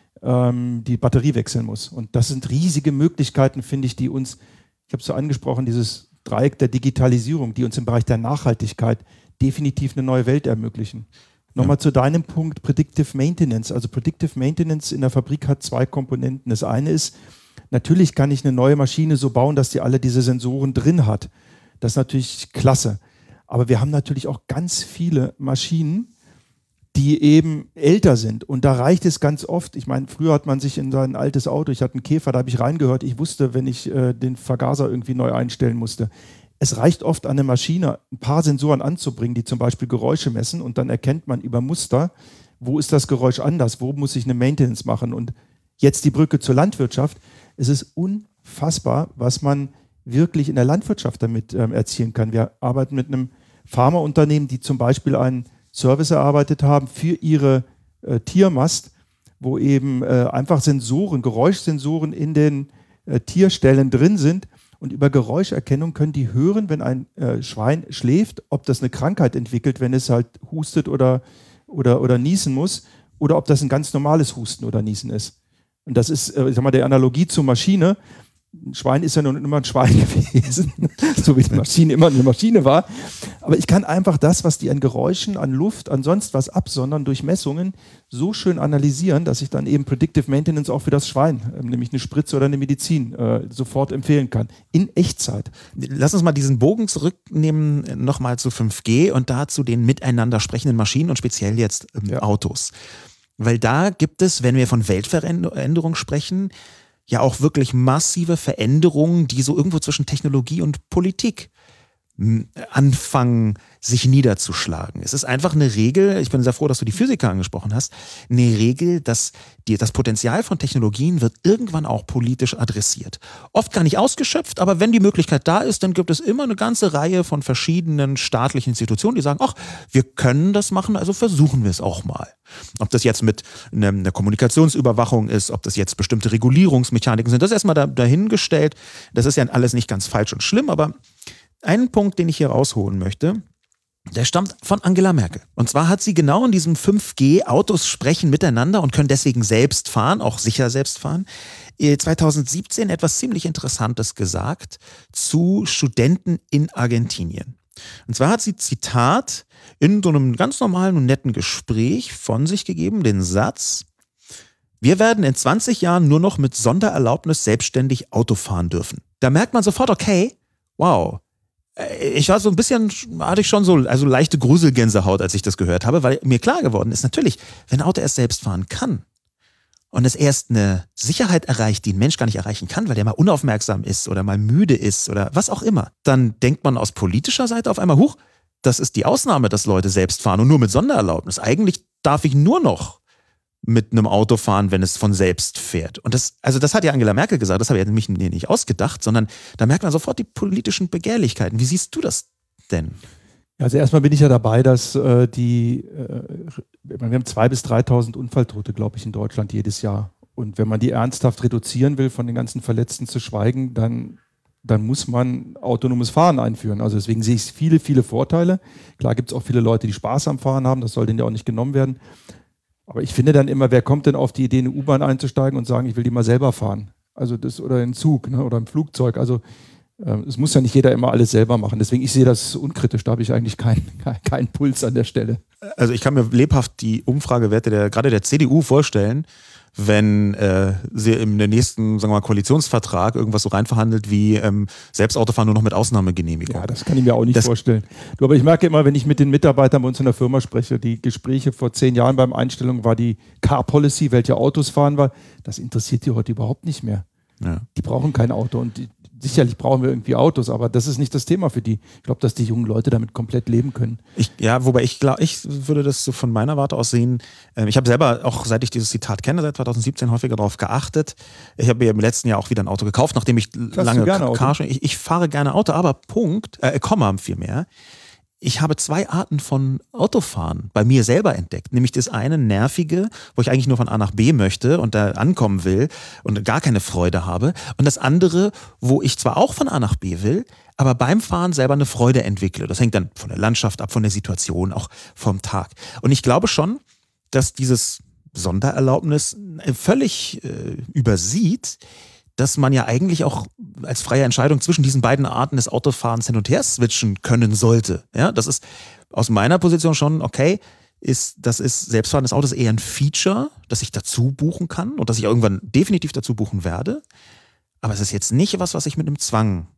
die Batterie wechseln muss. Und das sind riesige Möglichkeiten, finde ich, die uns, ich habe es so angesprochen, dieses Dreieck der Digitalisierung, die uns im Bereich der Nachhaltigkeit definitiv eine neue Welt ermöglichen. Nochmal ja. zu deinem Punkt Predictive Maintenance. Also Predictive Maintenance in der Fabrik hat zwei Komponenten. Das eine ist, natürlich kann ich eine neue Maschine so bauen, dass die alle diese Sensoren drin hat. Das ist natürlich klasse. Aber wir haben natürlich auch ganz viele Maschinen, die eben älter sind. Und da reicht es ganz oft, ich meine, früher hat man sich in sein altes Auto, ich hatte einen Käfer, da habe ich reingehört, ich wusste, wenn ich äh, den Vergaser irgendwie neu einstellen musste. Es reicht oft an eine Maschine, ein paar Sensoren anzubringen, die zum Beispiel Geräusche messen und dann erkennt man über Muster, wo ist das Geräusch anders, wo muss ich eine Maintenance machen. Und jetzt die Brücke zur Landwirtschaft. Es ist unfassbar, was man wirklich in der Landwirtschaft damit ähm, erzielen kann. Wir arbeiten mit einem Pharmaunternehmen, die zum Beispiel einen Service erarbeitet haben für ihre äh, Tiermast, wo eben äh, einfach Sensoren, Geräuschsensoren in den äh, Tierställen drin sind und über Geräuscherkennung können die hören, wenn ein äh, Schwein schläft, ob das eine Krankheit entwickelt, wenn es halt hustet oder, oder, oder niesen muss oder ob das ein ganz normales Husten oder Niesen ist. Und das ist, äh, ich sag mal, der Analogie zur Maschine. Ein Schwein ist ja nun immer ein Schwein gewesen, so wie die Maschine immer eine Maschine war. Aber ich kann einfach das, was die an Geräuschen, an Luft, an sonst was absondern, durch Messungen so schön analysieren, dass ich dann eben Predictive Maintenance auch für das Schwein, nämlich eine Spritze oder eine Medizin, äh, sofort empfehlen kann. In Echtzeit. Lass uns mal diesen Bogen zurücknehmen, nochmal zu fünf G und dazu den miteinander sprechenden Maschinen und speziell jetzt ähm, ja. Autos. Weil da gibt es, wenn wir von Weltveränderung sprechen, ja auch wirklich massive Veränderungen, die so irgendwo zwischen Technologie und Politik anfangen, sich niederzuschlagen. Es ist einfach eine Regel, ich bin sehr froh, dass du die Physiker angesprochen hast, eine Regel, dass die, das Potenzial von Technologien wird irgendwann auch politisch adressiert. Oft gar nicht ausgeschöpft, aber wenn die Möglichkeit da ist, dann gibt es immer eine ganze Reihe von verschiedenen staatlichen Institutionen, die sagen, ach, wir können das machen, also versuchen wir es auch mal. Ob das jetzt mit einer Kommunikationsüberwachung ist, ob das jetzt bestimmte Regulierungsmechaniken sind, das ist erstmal da, dahingestellt. Das ist ja alles nicht ganz falsch und schlimm, aber einen Punkt, den ich hier rausholen möchte, der stammt von Angela Merkel. Und zwar hat sie genau in diesem fünf G Autos sprechen miteinander und können deswegen selbst fahren, auch sicher selbst fahren, zweitausendsiebzehn etwas ziemlich Interessantes gesagt zu Studenten in Argentinien. Und zwar hat sie, Zitat, in so einem ganz normalen und netten Gespräch von sich gegeben, den Satz: Wir werden in zwanzig Jahren nur noch mit Sondererlaubnis selbstständig Auto fahren dürfen. Da merkt man sofort, okay, wow. Ich war so ein bisschen, hatte ich schon so also leichte Gruselgänsehaut, als ich das gehört habe, weil mir klar geworden ist, natürlich, wenn ein Auto erst selbst fahren kann und es erst eine Sicherheit erreicht, die ein Mensch gar nicht erreichen kann, weil der mal unaufmerksam ist oder mal müde ist oder was auch immer, dann denkt man aus politischer Seite auf einmal, huch, das ist die Ausnahme, dass Leute selbst fahren und nur mit Sondererlaubnis. Eigentlich darf ich nur noch mit einem Auto fahren, wenn es von selbst fährt. Und das, also das hat ja Angela Merkel gesagt, das habe ich mich nicht ausgedacht, sondern da merkt man sofort die politischen Begehrlichkeiten. Wie siehst du das denn? Also erstmal bin ich ja dabei, dass äh, die, äh, wir haben zweitausend bis dreitausend Unfalltote, glaube ich, in Deutschland jedes Jahr. Und wenn man die ernsthaft reduzieren will, von den ganzen Verletzten zu schweigen, dann, dann muss man autonomes Fahren einführen. Also deswegen sehe ich viele, viele Vorteile. Klar gibt es auch viele Leute, die Spaß am Fahren haben, das soll denen ja auch nicht genommen werden. Aber ich finde dann immer, wer kommt denn auf die Idee, in eine U-Bahn einzusteigen und sagen, ich will die mal selber fahren? Also das, oder in Zug, ne, oder im Flugzeug. Also äh, es muss ja nicht jeder immer alles selber machen. Deswegen, ich sehe das unkritisch, da habe ich eigentlich keinen kein, kein Puls an der Stelle. Also ich kann mir lebhaft die Umfragewerte der gerade der C D U vorstellen, wenn äh, sie im nächsten, sagen wir mal, Koalitionsvertrag irgendwas so reinverhandelt wie ähm, Selbstautofahren nur noch mit Ausnahmegenehmigung. Ja, das kann ich mir auch nicht das vorstellen. Du, aber ich merke immer, wenn ich mit den Mitarbeitern bei uns in der Firma spreche, die Gespräche vor zehn Jahren beim Einstellung war die Car Policy, welche Autos fahren wir, das interessiert die heute überhaupt nicht mehr. Ja. Die brauchen kein Auto und die, sicherlich brauchen wir irgendwie Autos, aber das ist nicht das Thema für die. Ich glaube, dass die jungen Leute damit komplett leben können. Ich, ja, wobei ich glaube, ich würde das so von meiner Warte aus sehen. Ich habe selber, auch seit ich dieses Zitat kenne, seit zwanzig siebzehn häufiger darauf geachtet. Ich habe mir im letzten Jahr auch wieder ein Auto gekauft, nachdem ich Fährst lange Carsharing. Ich, ich fahre gerne Auto, aber Punkt, äh, Komma vielmehr. Ich habe zwei Arten von Autofahren bei mir selber entdeckt. Nämlich das eine nervige, wo ich eigentlich nur von A nach B möchte und da ankommen will und gar keine Freude habe. Und das andere, wo ich zwar auch von A nach B will, aber beim Fahren selber eine Freude entwickle. Das hängt dann von der Landschaft ab, von der Situation, auch vom Tag. Und ich glaube schon, dass dieses Sondererlaubnis völlig äh, übersieht, dass man ja eigentlich auch als freie Entscheidung zwischen diesen beiden Arten des Autofahrens hin und her switchen können sollte. Ja, das ist aus meiner Position schon okay. Ist, das ist selbstfahrendes Auto ist eher ein Feature, das ich dazu buchen kann und das ich irgendwann definitiv dazu buchen werde. Aber es ist jetzt nicht was, was ich mit einem Zwang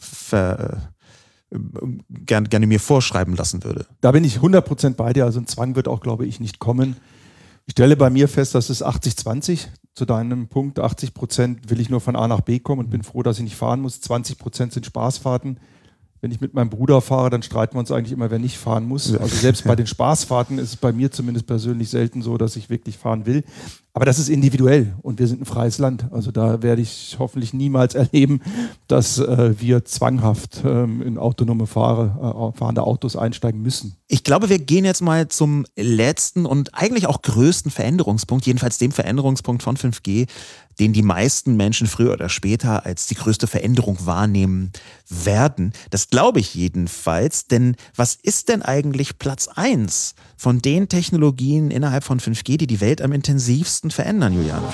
ver, äh, gerne, gerne mir vorschreiben lassen würde. Da bin ich hundert Prozent bei dir. Also ein Zwang wird auch, glaube ich, nicht kommen. Ich stelle bei mir fest, dass es achtzig zwanzig zu deinem Punkt. achtzig Prozent will ich nur von A nach B kommen und bin froh, dass ich nicht fahren muss. zwanzig Prozent sind Spaßfahrten. Wenn ich mit meinem Bruder fahre, dann streiten wir uns eigentlich immer, wer nicht fahren muss. Also selbst bei den Spaßfahrten ist es bei mir zumindest persönlich selten so, dass ich wirklich fahren will. Aber das ist individuell und wir sind ein freies Land. Also da werde ich hoffentlich niemals erleben, dass äh, wir zwanghaft ähm, in autonome Fahre, äh, fahrende Autos einsteigen müssen. Ich glaube, wir gehen jetzt mal zum letzten und eigentlich auch größten Veränderungspunkt, jedenfalls dem Veränderungspunkt von fünf G, den die meisten Menschen früher oder später als die größte Veränderung wahrnehmen werden. Das glaube ich jedenfalls, denn was ist denn eigentlich Platz eins von den Technologien innerhalb von fünf G, die die Welt am intensivsten verändern, Juliane?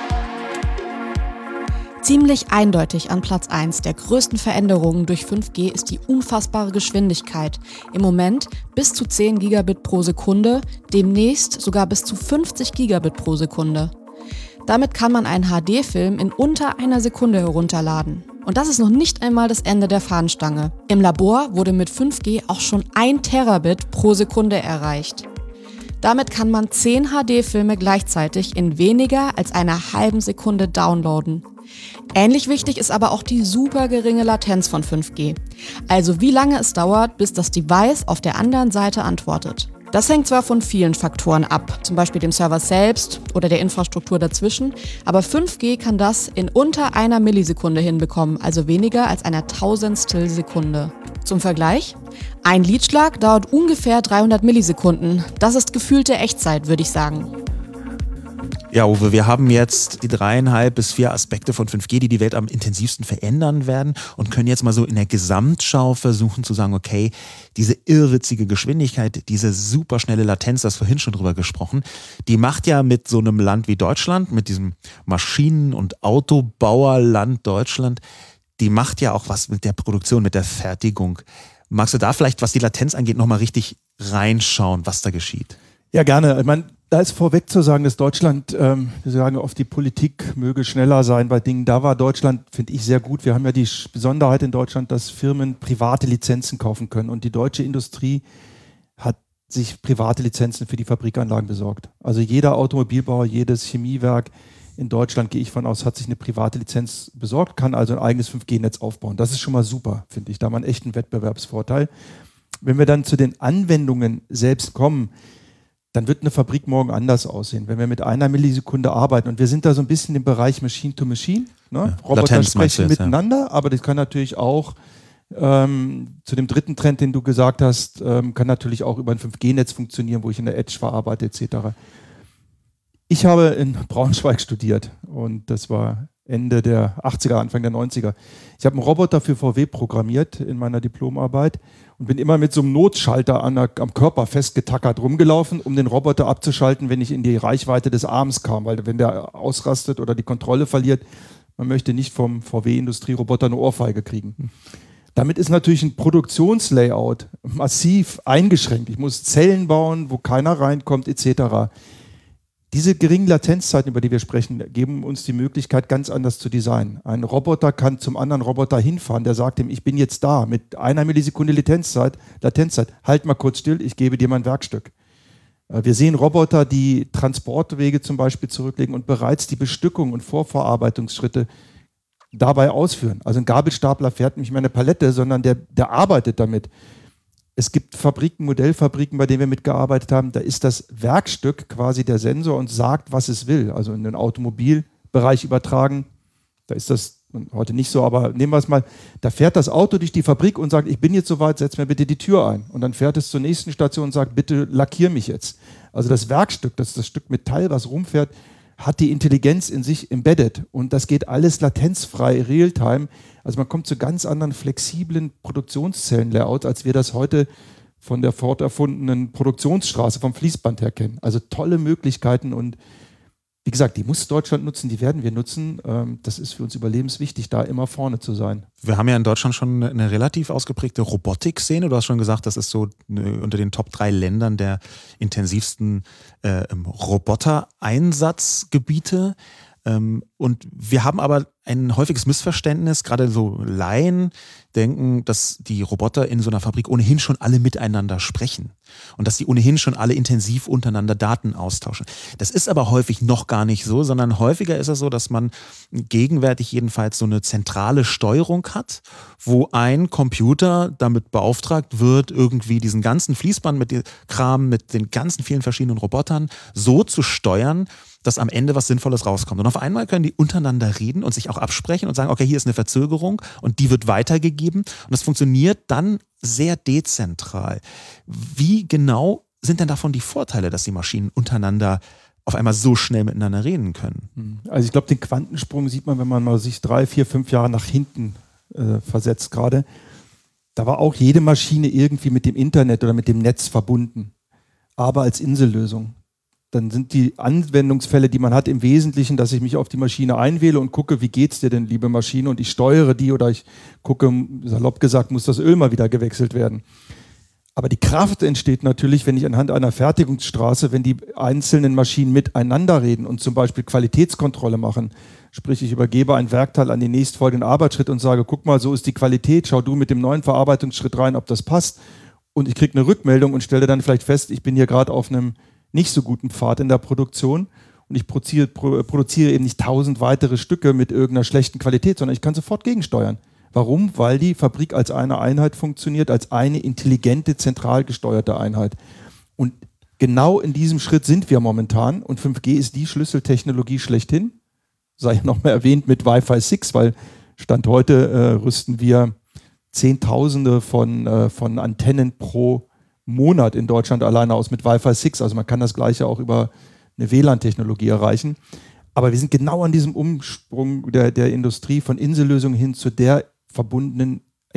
Ziemlich eindeutig an Platz eins der größten Veränderungen durch fünf G ist die unfassbare Geschwindigkeit. Im Moment bis zu zehn Gigabit pro Sekunde, demnächst sogar bis zu fünfzig Gigabit pro Sekunde. Damit kann man einen H D-Film in unter einer Sekunde herunterladen. Und das ist noch nicht einmal das Ende der Fahnenstange. Im Labor wurde mit fünf G auch schon ein Terabit pro Sekunde erreicht. Damit kann man zehn H D-Filme gleichzeitig in weniger als einer halben Sekunde downloaden. Ähnlich wichtig ist aber auch die super geringe Latenz von fünf G. Also wie lange es dauert, bis das Device auf der anderen Seite antwortet. Das hängt zwar von vielen Faktoren ab, zum Beispiel dem Server selbst oder der Infrastruktur dazwischen, aber fünf G kann das in unter einer Millisekunde hinbekommen, also weniger als einer Tausendstel Sekunde. Zum Vergleich: Ein Leadschlag dauert ungefähr dreihundert Millisekunden. Das ist gefühlte Echtzeit, würde ich sagen. Ja, Uwe, wir haben jetzt die dreieinhalb bis vier Aspekte von fünf G, die die Welt am intensivsten verändern werden und können jetzt mal so in der Gesamtschau versuchen zu sagen, okay, diese irrwitzige Geschwindigkeit, diese superschnelle Latenz, das vorhin schon drüber gesprochen, die macht ja mit so einem Land wie Deutschland, mit diesem Maschinen- und Autobauerland Deutschland, die macht ja auch was mit der Produktion, mit der Fertigung Magst du da vielleicht, was die Latenz angeht, nochmal richtig reinschauen, was da geschieht? Ja, gerne. Ich meine, da ist vorweg zu sagen, dass Deutschland, ähm, wir sagen oft, die Politik möge schneller sein bei Dingen. Da war Deutschland, finde ich, sehr gut. Wir haben ja die Besonderheit in Deutschland, dass Firmen private Lizenzen kaufen können. Und die deutsche Industrie hat sich private Lizenzen für die Fabrikanlagen besorgt. Also jeder Automobilbauer, jedes Chemiewerk in Deutschland, gehe ich von aus, hat sich eine private Lizenz besorgt, kann also ein eigenes fünf G Netz aufbauen. Das ist schon mal super, finde ich. Da haben wir einen echten Wettbewerbsvorteil. Wenn wir dann zu den Anwendungen selbst kommen, dann wird eine Fabrik morgen anders aussehen, wenn wir mit einer Millisekunde arbeiten. Und wir sind da so ein bisschen im Bereich Machine to Machine. Ne? Ja, Roboter Latenz sprechen jetzt, miteinander, ja. Aber das kann natürlich auch ähm, zu dem dritten Trend, den du gesagt hast, ähm, kann natürlich auch über ein fünf G Netz funktionieren, wo ich in der Edge verarbeite et cetera. Ich habe in Braunschweig studiert und das war Ende der achtziger, Anfang der neunziger. Ich habe einen Roboter für V W programmiert in meiner Diplomarbeit und bin immer mit so einem Notschalter an der, am Körper festgetackert rumgelaufen, um den Roboter abzuschalten, wenn ich in die Reichweite des Arms kam, weil wenn der ausrastet oder die Kontrolle verliert, man möchte nicht vom V W-Industrieroboter eine Ohrfeige kriegen. Damit ist natürlich ein Produktionslayout massiv eingeschränkt. Ich muss Zellen bauen, wo keiner reinkommt et cetera. Diese geringen Latenzzeiten, über die wir sprechen, geben uns die Möglichkeit, ganz anders zu designen. Ein Roboter kann zum anderen Roboter hinfahren, der sagt ihm, ich bin jetzt da, mit einer Millisekunde Latenzzeit, Latenzzeit, halt mal kurz still, ich gebe dir mein Werkstück. Wir sehen Roboter, die Transportwege zum Beispiel zurücklegen und bereits die Bestückung und Vorverarbeitungsschritte dabei ausführen. Also ein Gabelstapler fährt nicht mehr eine Palette, sondern der, der arbeitet damit. Es gibt Fabriken, Modellfabriken, bei denen wir mitgearbeitet haben, da ist das Werkstück quasi der Sensor und sagt, was es will. Also in den Automobilbereich übertragen, da ist das heute nicht so, aber nehmen wir es mal, da fährt das Auto durch die Fabrik und sagt, ich bin jetzt soweit, setz mir bitte die Tür ein. Und dann fährt es zur nächsten Station und sagt, bitte lackier mich jetzt. Also das Werkstück, das ist das Stück Metall, was rumfährt, hat die Intelligenz in sich embedded und das geht alles latenzfrei, real-time. Also man kommt zu ganz anderen flexiblen Produktionszellen-Layouts, als wir das heute von der Ford erfundenen Produktionsstraße vom Fließband her kennen. Also tolle Möglichkeiten und wie gesagt, die muss Deutschland nutzen, die werden wir nutzen. Das ist für uns überlebenswichtig, da immer vorne zu sein. Wir haben ja in Deutschland schon eine relativ ausgeprägte Robotik-Szene. Du hast schon gesagt, das ist so unter den Top drei Ländern der intensivsten äh, Roboter-Einsatzgebiete. Ähm, und wir haben aber ein häufiges Missverständnis, gerade so Laien denken, dass die Roboter in so einer Fabrik ohnehin schon alle miteinander sprechen und dass die ohnehin schon alle intensiv untereinander Daten austauschen. Das ist aber häufig noch gar nicht so, sondern häufiger ist es so, dass man gegenwärtig jedenfalls so eine zentrale Steuerung hat, wo ein Computer damit beauftragt wird, irgendwie diesen ganzen Fließband mit dem Kram, mit den ganzen vielen verschiedenen Robotern so zu steuern, dass am Ende was Sinnvolles rauskommt. Und auf einmal können die untereinander reden und sich auch absprechen und sagen, okay, hier ist eine Verzögerung und die wird weitergegeben. Und das funktioniert dann sehr dezentral. Wie genau sind denn davon die Vorteile, dass die Maschinen untereinander auf einmal so schnell miteinander reden können? Also ich glaube, den Quantensprung sieht man, wenn man mal sich drei, vier, fünf Jahre nach hinten äh, versetzt gerade. Da war auch jede Maschine irgendwie mit dem Internet oder mit dem Netz verbunden, aber als Insellösung. Dann sind die Anwendungsfälle, die man hat, im Wesentlichen, dass ich mich auf die Maschine einwähle und gucke, wie geht's dir denn, liebe Maschine, und ich steuere die oder ich gucke, salopp gesagt, muss das Öl mal wieder gewechselt werden. Aber die Kraft entsteht natürlich, wenn ich anhand einer Fertigungsstraße, wenn die einzelnen Maschinen miteinander reden und zum Beispiel Qualitätskontrolle machen, sprich ich übergebe ein Werkteil an den nächstfolgenden Arbeitsschritt und sage, guck mal, so ist die Qualität, schau du mit dem neuen Verarbeitungsschritt rein, ob das passt, und ich kriege eine Rückmeldung und stelle dann vielleicht fest, ich bin hier gerade auf einem nicht so guten Pfad in der Produktion und ich produziere, produziere eben nicht tausend weitere Stücke mit irgendeiner schlechten Qualität, sondern ich kann sofort gegensteuern. Warum? Weil die Fabrik als eine Einheit funktioniert, als eine intelligente, zentral gesteuerte Einheit. Und genau in diesem Schritt sind wir momentan und fünf G ist die Schlüsseltechnologie schlechthin. Sei ja noch mal erwähnt mit Wi-Fi sechs, weil Stand heute äh, rüsten wir Zehntausende von, äh, von Antennen pro Monat in Deutschland alleine aus mit Wi-Fi sechs. Also man kann das Gleiche auch über eine W L A N-Technologie erreichen. Aber wir sind genau an diesem Umsprung der, der Industrie von Insellösungen hin zu der verbundenen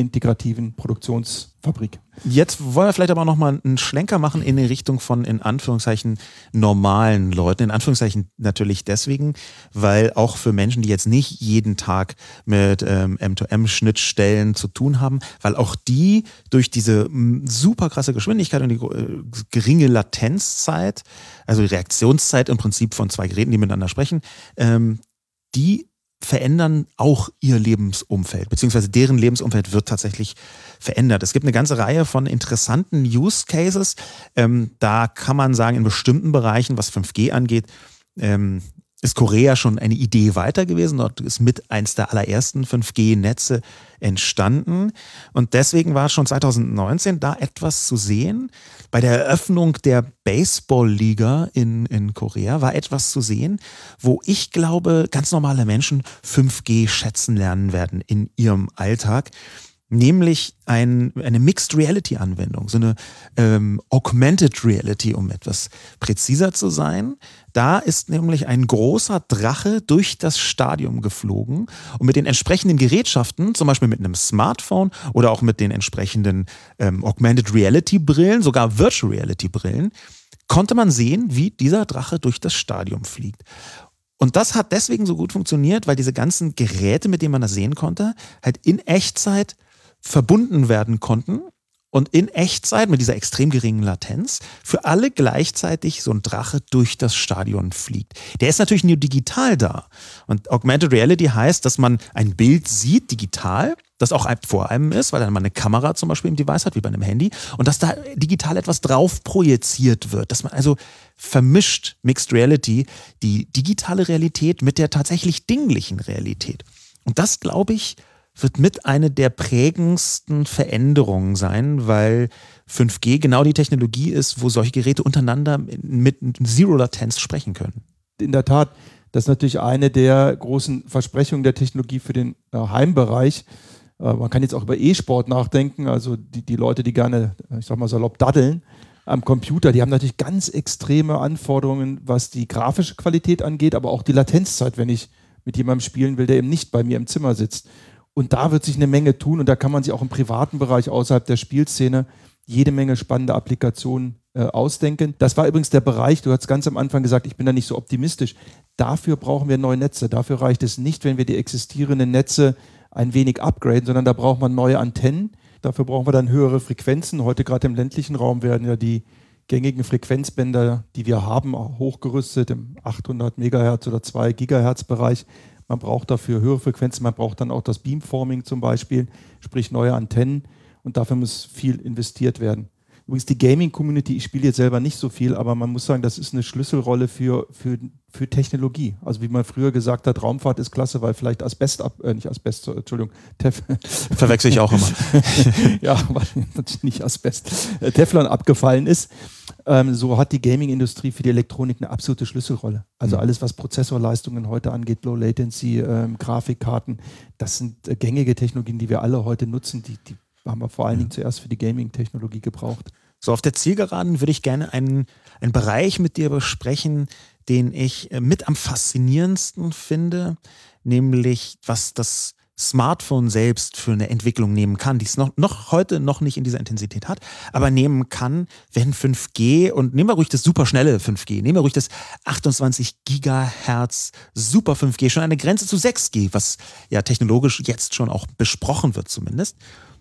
integrativen Produktionsfabrik. Jetzt wollen wir vielleicht aber noch mal einen Schlenker machen in die Richtung von, in Anführungszeichen, normalen Leuten. In Anführungszeichen natürlich deswegen, weil auch für Menschen, die jetzt nicht jeden Tag mit ähm, M zwei M-Schnittstellen zu tun haben, weil auch die durch diese m, super krasse Geschwindigkeit und die äh, geringe Latenzzeit, also die Reaktionszeit im Prinzip von zwei Geräten, die miteinander sprechen, ähm, die verändern auch ihr Lebensumfeld, beziehungsweise deren Lebensumfeld wird tatsächlich verändert. Es gibt eine ganze Reihe von interessanten Use Cases. Ähm, da kann man sagen, in bestimmten Bereichen, was fünf G angeht, ähm, ist Korea schon eine Idee weiter gewesen. Dort ist mit eins der allerersten fünf G-Netze entstanden. Und deswegen war schon zwanzig neunzehn da etwas zu sehen. Bei der Eröffnung der Baseball-Liga in, in Korea war etwas zu sehen, wo ich glaube, ganz normale Menschen fünf G schätzen lernen werden in ihrem Alltag. Nämlich ein, eine Mixed-Reality-Anwendung, so eine ähm, Augmented Reality, um etwas präziser zu sein. Da ist nämlich ein großer Drache durch das Stadion geflogen und mit den entsprechenden Gerätschaften, zum Beispiel mit einem Smartphone oder auch mit den entsprechenden ähm, Augmented Reality-Brillen, sogar Virtual Reality-Brillen, konnte man sehen, wie dieser Drache durch das Stadion fliegt. Und das hat deswegen so gut funktioniert, weil diese ganzen Geräte, mit denen man das sehen konnte, halt in Echtzeit verbunden werden konnten und in Echtzeit mit dieser extrem geringen Latenz für alle gleichzeitig so ein Drache durch das Stadion fliegt. Der ist natürlich nur digital da. Und Augmented Reality heißt, dass man ein Bild sieht, digital, das auch vor einem ist, weil dann man eine Kamera zum Beispiel im Device hat, wie bei einem Handy, und dass da digital etwas drauf projiziert wird. Dass man also vermischt, Mixed Reality, die digitale Realität mit der tatsächlich dinglichen Realität. Und das, glaube ich, wird mit einer der prägendsten Veränderungen sein, weil fünf G genau die Technologie ist, wo solche Geräte untereinander mit Zero-Latenz sprechen können. In der Tat, das ist natürlich eine der großen Versprechungen der Technologie für den äh, Heimbereich. Äh, man kann jetzt auch über E-Sport nachdenken, also die, die Leute, die gerne, ich sag mal salopp, daddeln am Computer, die haben natürlich ganz extreme Anforderungen, was die grafische Qualität angeht, aber auch die Latenzzeit, wenn ich mit jemandem spielen will, der eben nicht bei mir im Zimmer sitzt. Und da wird sich eine Menge tun und da kann man sich auch im privaten Bereich außerhalb der Spielszene jede Menge spannende Applikationen äh, ausdenken. Das war übrigens der Bereich, du hast ganz am Anfang gesagt, ich bin da nicht so optimistisch. Dafür brauchen wir neue Netze. Dafür reicht es nicht, wenn wir die existierenden Netze ein wenig upgraden, sondern da braucht man neue Antennen. Dafür brauchen wir dann höhere Frequenzen. Heute gerade im ländlichen Raum werden ja die gängigen Frequenzbänder, die wir haben, hochgerüstet im achthundert Megahertz oder zwei Gigahertz Bereich. Man braucht dafür höhere Frequenzen, man braucht dann auch das Beamforming zum Beispiel, sprich neue Antennen, und dafür muss viel investiert werden. Übrigens die Gaming-Community, ich spiele jetzt selber nicht so viel, aber man muss sagen, das ist eine Schlüsselrolle für, für, für Technologie. Also wie man früher gesagt hat, Raumfahrt ist klasse, weil vielleicht Asbest, ab, äh, nicht Asbest, Entschuldigung, Tef verwechsel ich auch immer. Ja, weil nicht Asbest, äh, Teflon abgefallen ist. Ähm, so hat die Gaming-Industrie für die Elektronik eine absolute Schlüsselrolle. Also alles, was Prozessorleistungen heute angeht, Low Latency, ähm, Grafikkarten, das sind äh, gängige Technologien, die wir alle heute nutzen, die, die haben wir vor allen Dingen zuerst für die Gaming-Technologie gebraucht. So, auf der Zielgeraden würde ich gerne einen, einen Bereich mit dir besprechen, den ich mit am faszinierendsten finde, nämlich was das Smartphone selbst für eine Entwicklung nehmen kann, die es noch, noch heute noch nicht in dieser Intensität hat, aber nehmen kann, wenn fünf G, und nehmen wir ruhig das superschnelle fünf G, nehmen wir ruhig das achtundzwanzig Gigahertz Super fünf G, schon eine Grenze zu sechs G, was ja technologisch jetzt schon auch besprochen wird zumindest.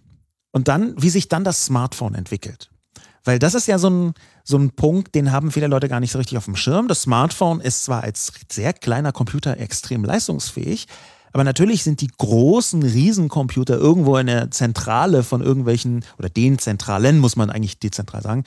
Und dann, wie sich dann das Smartphone entwickelt. Weil das ist ja so ein, so ein Punkt, den haben viele Leute gar nicht so richtig auf dem Schirm. Das Smartphone ist zwar als sehr kleiner Computer extrem leistungsfähig, aber natürlich sind die großen Riesencomputer irgendwo in der Zentrale von irgendwelchen, oder den Zentralen, muss man eigentlich dezentral sagen,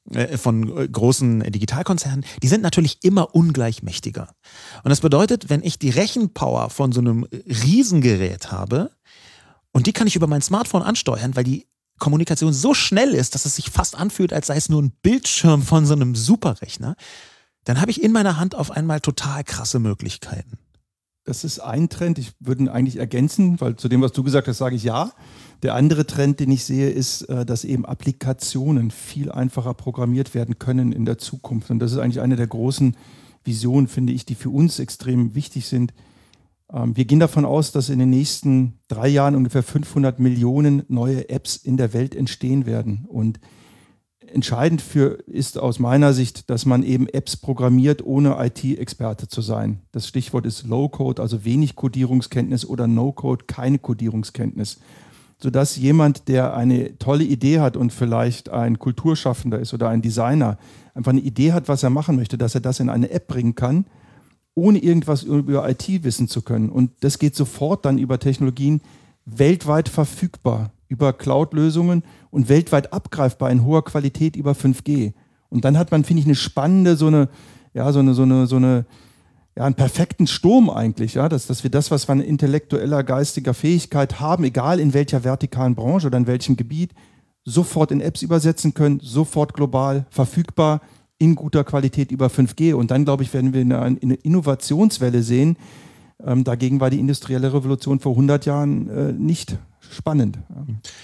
von großen Digitalkonzernen, die sind natürlich immer ungleich mächtiger. Und das bedeutet, wenn ich die Rechenpower von so einem Riesengerät habe, und die kann ich über mein Smartphone ansteuern, weil die Kommunikation so schnell ist, dass es sich fast anfühlt, als sei es nur ein Bildschirm von so einem Superrechner, dann habe ich in meiner Hand auf einmal total krasse Möglichkeiten. Das ist ein Trend, ich würde ihn eigentlich ergänzen, weil zu dem, was du gesagt hast, sage ich ja. Der andere Trend, den ich sehe, ist, dass eben Applikationen viel einfacher programmiert werden können in der Zukunft. Und das ist eigentlich eine der großen Visionen, finde ich, die für uns extrem wichtig sind. Wir gehen davon aus, dass in den nächsten drei Jahren ungefähr fünfhundert Millionen neue Apps in der Welt entstehen werden. Und entscheidend für ist aus meiner Sicht, dass man eben Apps programmiert, ohne I T-Experte zu sein. Das Stichwort ist Low-Code, also wenig Codierungskenntnis, oder No-Code, keine Codierungskenntnis. Sodass jemand, der eine tolle Idee hat und vielleicht ein Kulturschaffender ist oder ein Designer, einfach eine Idee hat, was er machen möchte, dass er das in eine App bringen kann, ohne irgendwas über I T wissen zu können. Und das geht sofort dann über Technologien weltweit verfügbar, über Cloud-Lösungen und weltweit abgreifbar in hoher Qualität über fünf G. Und dann hat man, finde ich, eine spannende, so eine, ja, so eine, so eine, so eine, ja, einen perfekten Sturm eigentlich, ja, dass, dass wir das, was wir an intellektueller, geistiger Fähigkeit haben, egal in welcher vertikalen Branche oder in welchem Gebiet, sofort in Apps übersetzen können, sofort global verfügbar, in guter Qualität über fünf G. Und dann, glaube ich, werden wir eine, eine Innovationswelle sehen. Ähm, dagegen war die industrielle Revolution vor hundert Jahren äh, nicht spannend. Ja.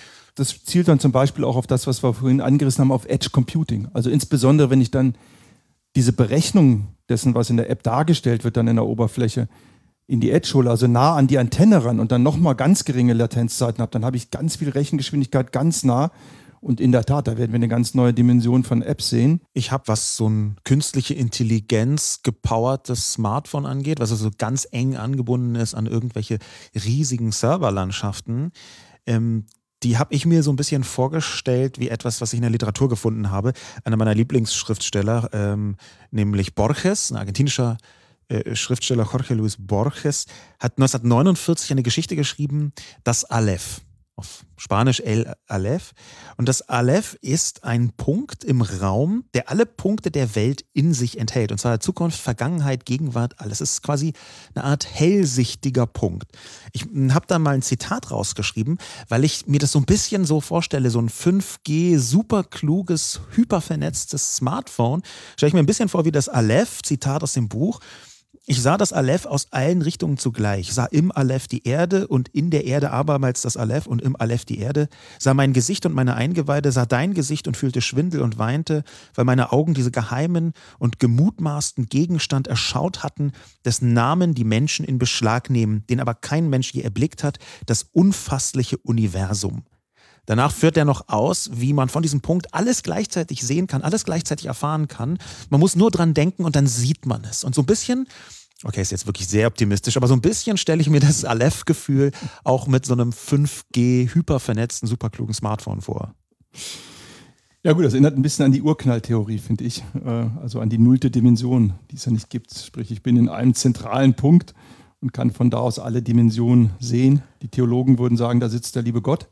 Das zielt dann zum Beispiel auch auf das, was wir vorhin angerissen haben, auf Edge Computing. Also insbesondere, wenn ich dann diese Berechnung dessen, was in der App dargestellt wird, dann in der Oberfläche, in die Edge hole, also nah an die Antenne ran und dann nochmal ganz geringe Latenzzeiten habe, dann habe ich ganz viel Rechengeschwindigkeit ganz nah. Und in der Tat, da werden wir eine ganz neue Dimension von Apps sehen. Ich habe, was so ein künstliche Intelligenz gepowertes Smartphone angeht, was also ganz eng angebunden ist an irgendwelche riesigen Serverlandschaften, ähm, die habe ich mir so ein bisschen vorgestellt wie etwas, was ich in der Literatur gefunden habe. Einer meiner Lieblingsschriftsteller, ähm, nämlich Borges, ein argentinischer äh, Schriftsteller, Jorge Luis Borges, hat neunzehnhundertneunundvierzig eine Geschichte geschrieben, das Aleph. Auf Spanisch El Aleph. Und das Aleph ist ein Punkt im Raum, der alle Punkte der Welt in sich enthält. Und zwar Zukunft, Vergangenheit, Gegenwart, alles. Es ist quasi eine Art hellsichtiger Punkt. Ich habe da mal ein Zitat rausgeschrieben, weil ich mir das so ein bisschen so vorstelle, so ein fünf G, super kluges, hypervernetztes Smartphone. Stelle ich mir ein bisschen vor wie das Aleph, Zitat aus dem Buch. Ich sah das Aleph aus allen Richtungen zugleich, sah im Aleph die Erde und in der Erde abermals das Aleph und im Aleph die Erde, sah mein Gesicht und meine Eingeweide, sah dein Gesicht und fühlte Schwindel und weinte, weil meine Augen diese geheimen und gemutmaßten Gegenstand erschaut hatten, dessen Namen die Menschen in Beschlag nehmen, den aber kein Mensch je erblickt hat, das unfassliche Universum. Danach führt er noch aus, wie man von diesem Punkt alles gleichzeitig sehen kann, alles gleichzeitig erfahren kann. Man muss nur dran denken und dann sieht man es. Und so ein bisschen, okay, ist jetzt wirklich sehr optimistisch, aber so ein bisschen stelle ich mir das Aleph-Gefühl auch mit so einem fünf G hypervernetzten, superklugen Smartphone vor. Ja gut, das erinnert ein bisschen an die Urknalltheorie, finde ich. Also an die nullte Dimension, die es ja nicht gibt. Sprich, ich bin in einem zentralen Punkt und kann von da aus alle Dimensionen sehen. Die Theologen würden sagen, da sitzt der liebe Gott.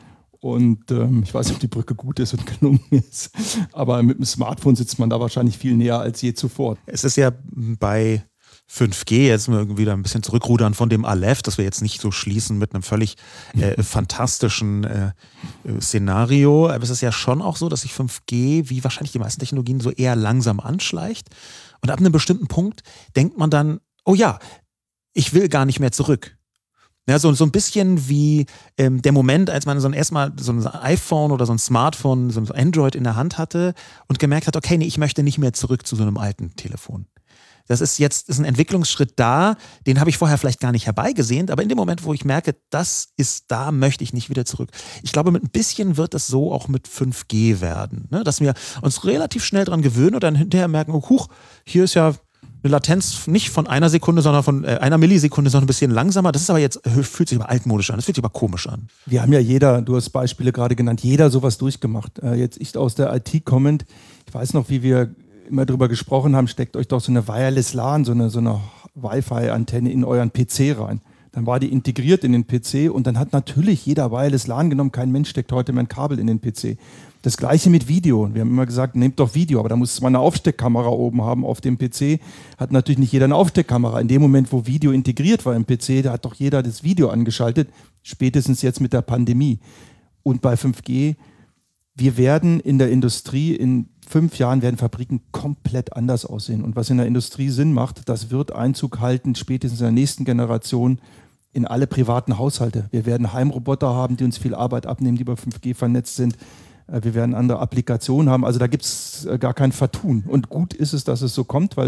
Und ähm, ich weiß nicht, ob die Brücke gut ist und gelungen ist, aber mit dem Smartphone sitzt man da wahrscheinlich viel näher als je zuvor. Es ist ja bei fünf G, jetzt müssen wir wieder ein bisschen zurückrudern von dem Aleph, dass wir jetzt nicht so schließen mit einem völlig äh, fantastischen äh, Szenario. Aber es ist ja schon auch so, dass sich fünf G, wie wahrscheinlich die meisten Technologien, so eher langsam anschleicht. Und ab einem bestimmten Punkt denkt man dann, oh ja, ich will gar nicht mehr zurück. Ja, so, so ein bisschen wie ähm, der Moment, als man so ein, erstmal so ein iPhone oder so ein Smartphone, so ein Android in der Hand hatte und gemerkt hat, okay, nee, ich möchte nicht mehr zurück zu so einem alten Telefon. Das ist jetzt ist ein Entwicklungsschritt da, den habe ich vorher vielleicht gar nicht herbeigesehnt, aber in dem Moment, wo ich merke, das ist da, möchte ich nicht wieder zurück. Ich glaube, mit ein bisschen wird es so auch mit fünf G werden, ne? Dass wir uns relativ schnell dran gewöhnen und dann hinterher merken, oh, huch, hier ist ja eine Latenz nicht von einer Sekunde, sondern von äh, einer Millisekunde, sondern ein bisschen langsamer. Das ist aber jetzt, fühlt sich aber altmodisch an, das fühlt sich aber komisch an. Wir haben ja jeder, du hast Beispiele gerade genannt, jeder sowas durchgemacht. Äh, jetzt ich aus der I T kommend, ich weiß noch, wie wir immer drüber gesprochen haben, steckt euch doch so eine Wireless LAN, so eine, so eine Wi-Fi-Antenne in euren P C rein. Dann war die integriert in den P C und dann hat natürlich jeder Wireless LAN genommen. Kein Mensch steckt heute mehr ein Kabel in den P C. Das Gleiche mit Video. Wir haben immer gesagt, nehmt doch Video, aber da muss man eine Aufsteckkamera oben haben auf dem P C. Hat natürlich nicht jeder eine Aufsteckkamera. In dem Moment, wo Video integriert war im P C, da hat doch jeder das Video angeschaltet, spätestens jetzt mit der Pandemie. Und bei fünf G, wir werden in der Industrie, in fünf Jahren werden Fabriken komplett anders aussehen. Und was in der Industrie Sinn macht, das wird Einzug halten, spätestens in der nächsten Generation, in alle privaten Haushalte. Wir werden Heimroboter haben, die uns viel Arbeit abnehmen, die über fünf G vernetzt sind. Wir werden andere Applikationen haben. Also da gibt es gar kein Vertun. Und gut ist es, dass es so kommt, weil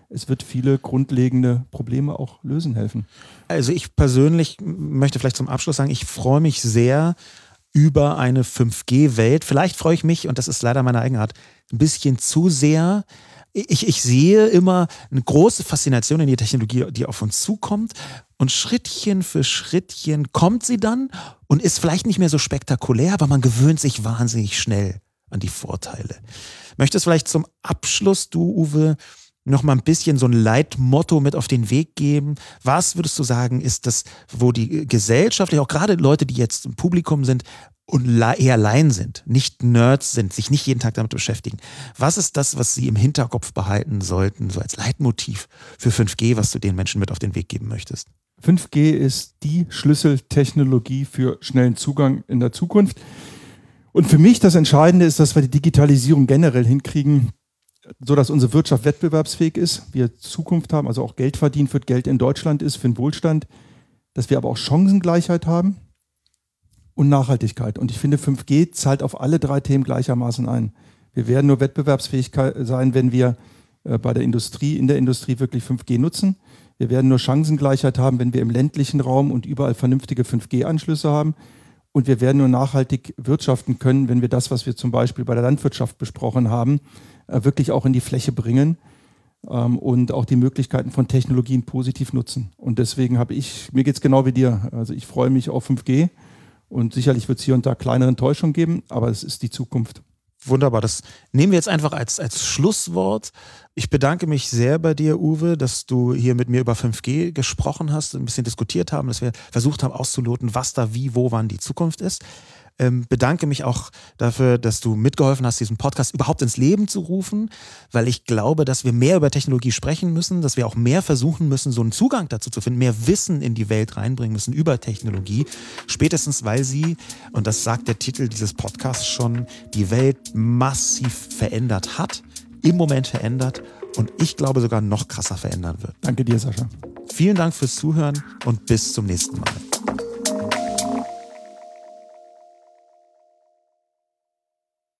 es wird viele grundlegende Probleme auch lösen helfen. Also ich persönlich möchte vielleicht zum Abschluss sagen, ich freue mich sehr über eine fünf G-Welt. Vielleicht freue ich mich, und das ist leider meine Eigenart, ein bisschen zu sehr. Ich, ich sehe immer eine große Faszination in die Technologie, die auf uns zukommt. Und Schrittchen für Schrittchen kommt sie dann und ist vielleicht nicht mehr so spektakulär, aber man gewöhnt sich wahnsinnig schnell an die Vorteile. Möchtest vielleicht zum Abschluss, du Uwe, noch mal ein bisschen so ein Leitmotto mit auf den Weg geben? Was würdest du sagen, ist das, wo die gesellschaftlich, auch gerade Leute, die jetzt im Publikum sind und eher Laien sind, nicht Nerds sind, sich nicht jeden Tag damit beschäftigen, was ist das, was sie im Hinterkopf behalten sollten, so als Leitmotiv für fünf G, was du den Menschen mit auf den Weg geben möchtest? fünf G ist die Schlüsseltechnologie für schnellen Zugang in der Zukunft. Und für mich das Entscheidende ist, dass wir die Digitalisierung generell hinkriegen, sodass unsere Wirtschaft wettbewerbsfähig ist, wir Zukunft haben, also auch Geld verdient wird, Geld in Deutschland ist für den Wohlstand, dass wir aber auch Chancengleichheit haben und Nachhaltigkeit. Und ich finde, fünf G zahlt auf alle drei Themen gleichermaßen ein. Wir werden nur wettbewerbsfähig sein, wenn wir bei der Industrie, in der Industrie wirklich fünf G nutzen. Wir werden nur Chancengleichheit haben, wenn wir im ländlichen Raum und überall vernünftige fünf G-Anschlüsse haben. Und wir werden nur nachhaltig wirtschaften können, wenn wir das, was wir zum Beispiel bei der Landwirtschaft besprochen haben, wirklich auch in die Fläche bringen ähm, und auch die Möglichkeiten von Technologien positiv nutzen. Und deswegen habe ich, mir geht es genau wie dir, also ich freue mich auf fünf G und sicherlich wird es hier und da kleinere Enttäuschungen geben, aber es ist die Zukunft. Wunderbar, das nehmen wir jetzt einfach als, als Schlusswort. Ich bedanke mich sehr bei dir, Uwe, dass du hier mit mir über fünf G gesprochen hast, ein bisschen diskutiert haben, dass wir versucht haben auszuloten, was da wie, wo, wann die Zukunft ist. Ähm, bedanke mich auch dafür, dass du mitgeholfen hast, diesen Podcast überhaupt ins Leben zu rufen, weil ich glaube, dass wir mehr über Technologie sprechen müssen, dass wir auch mehr versuchen müssen, so einen Zugang dazu zu finden, mehr Wissen in die Welt reinbringen müssen über Technologie, spätestens weil sie, und das sagt der Titel dieses Podcasts schon, die Welt massiv verändert hat, im Moment verändert und ich glaube sogar noch krasser verändern wird. Danke dir, Sascha. Vielen Dank fürs Zuhören und bis zum nächsten Mal.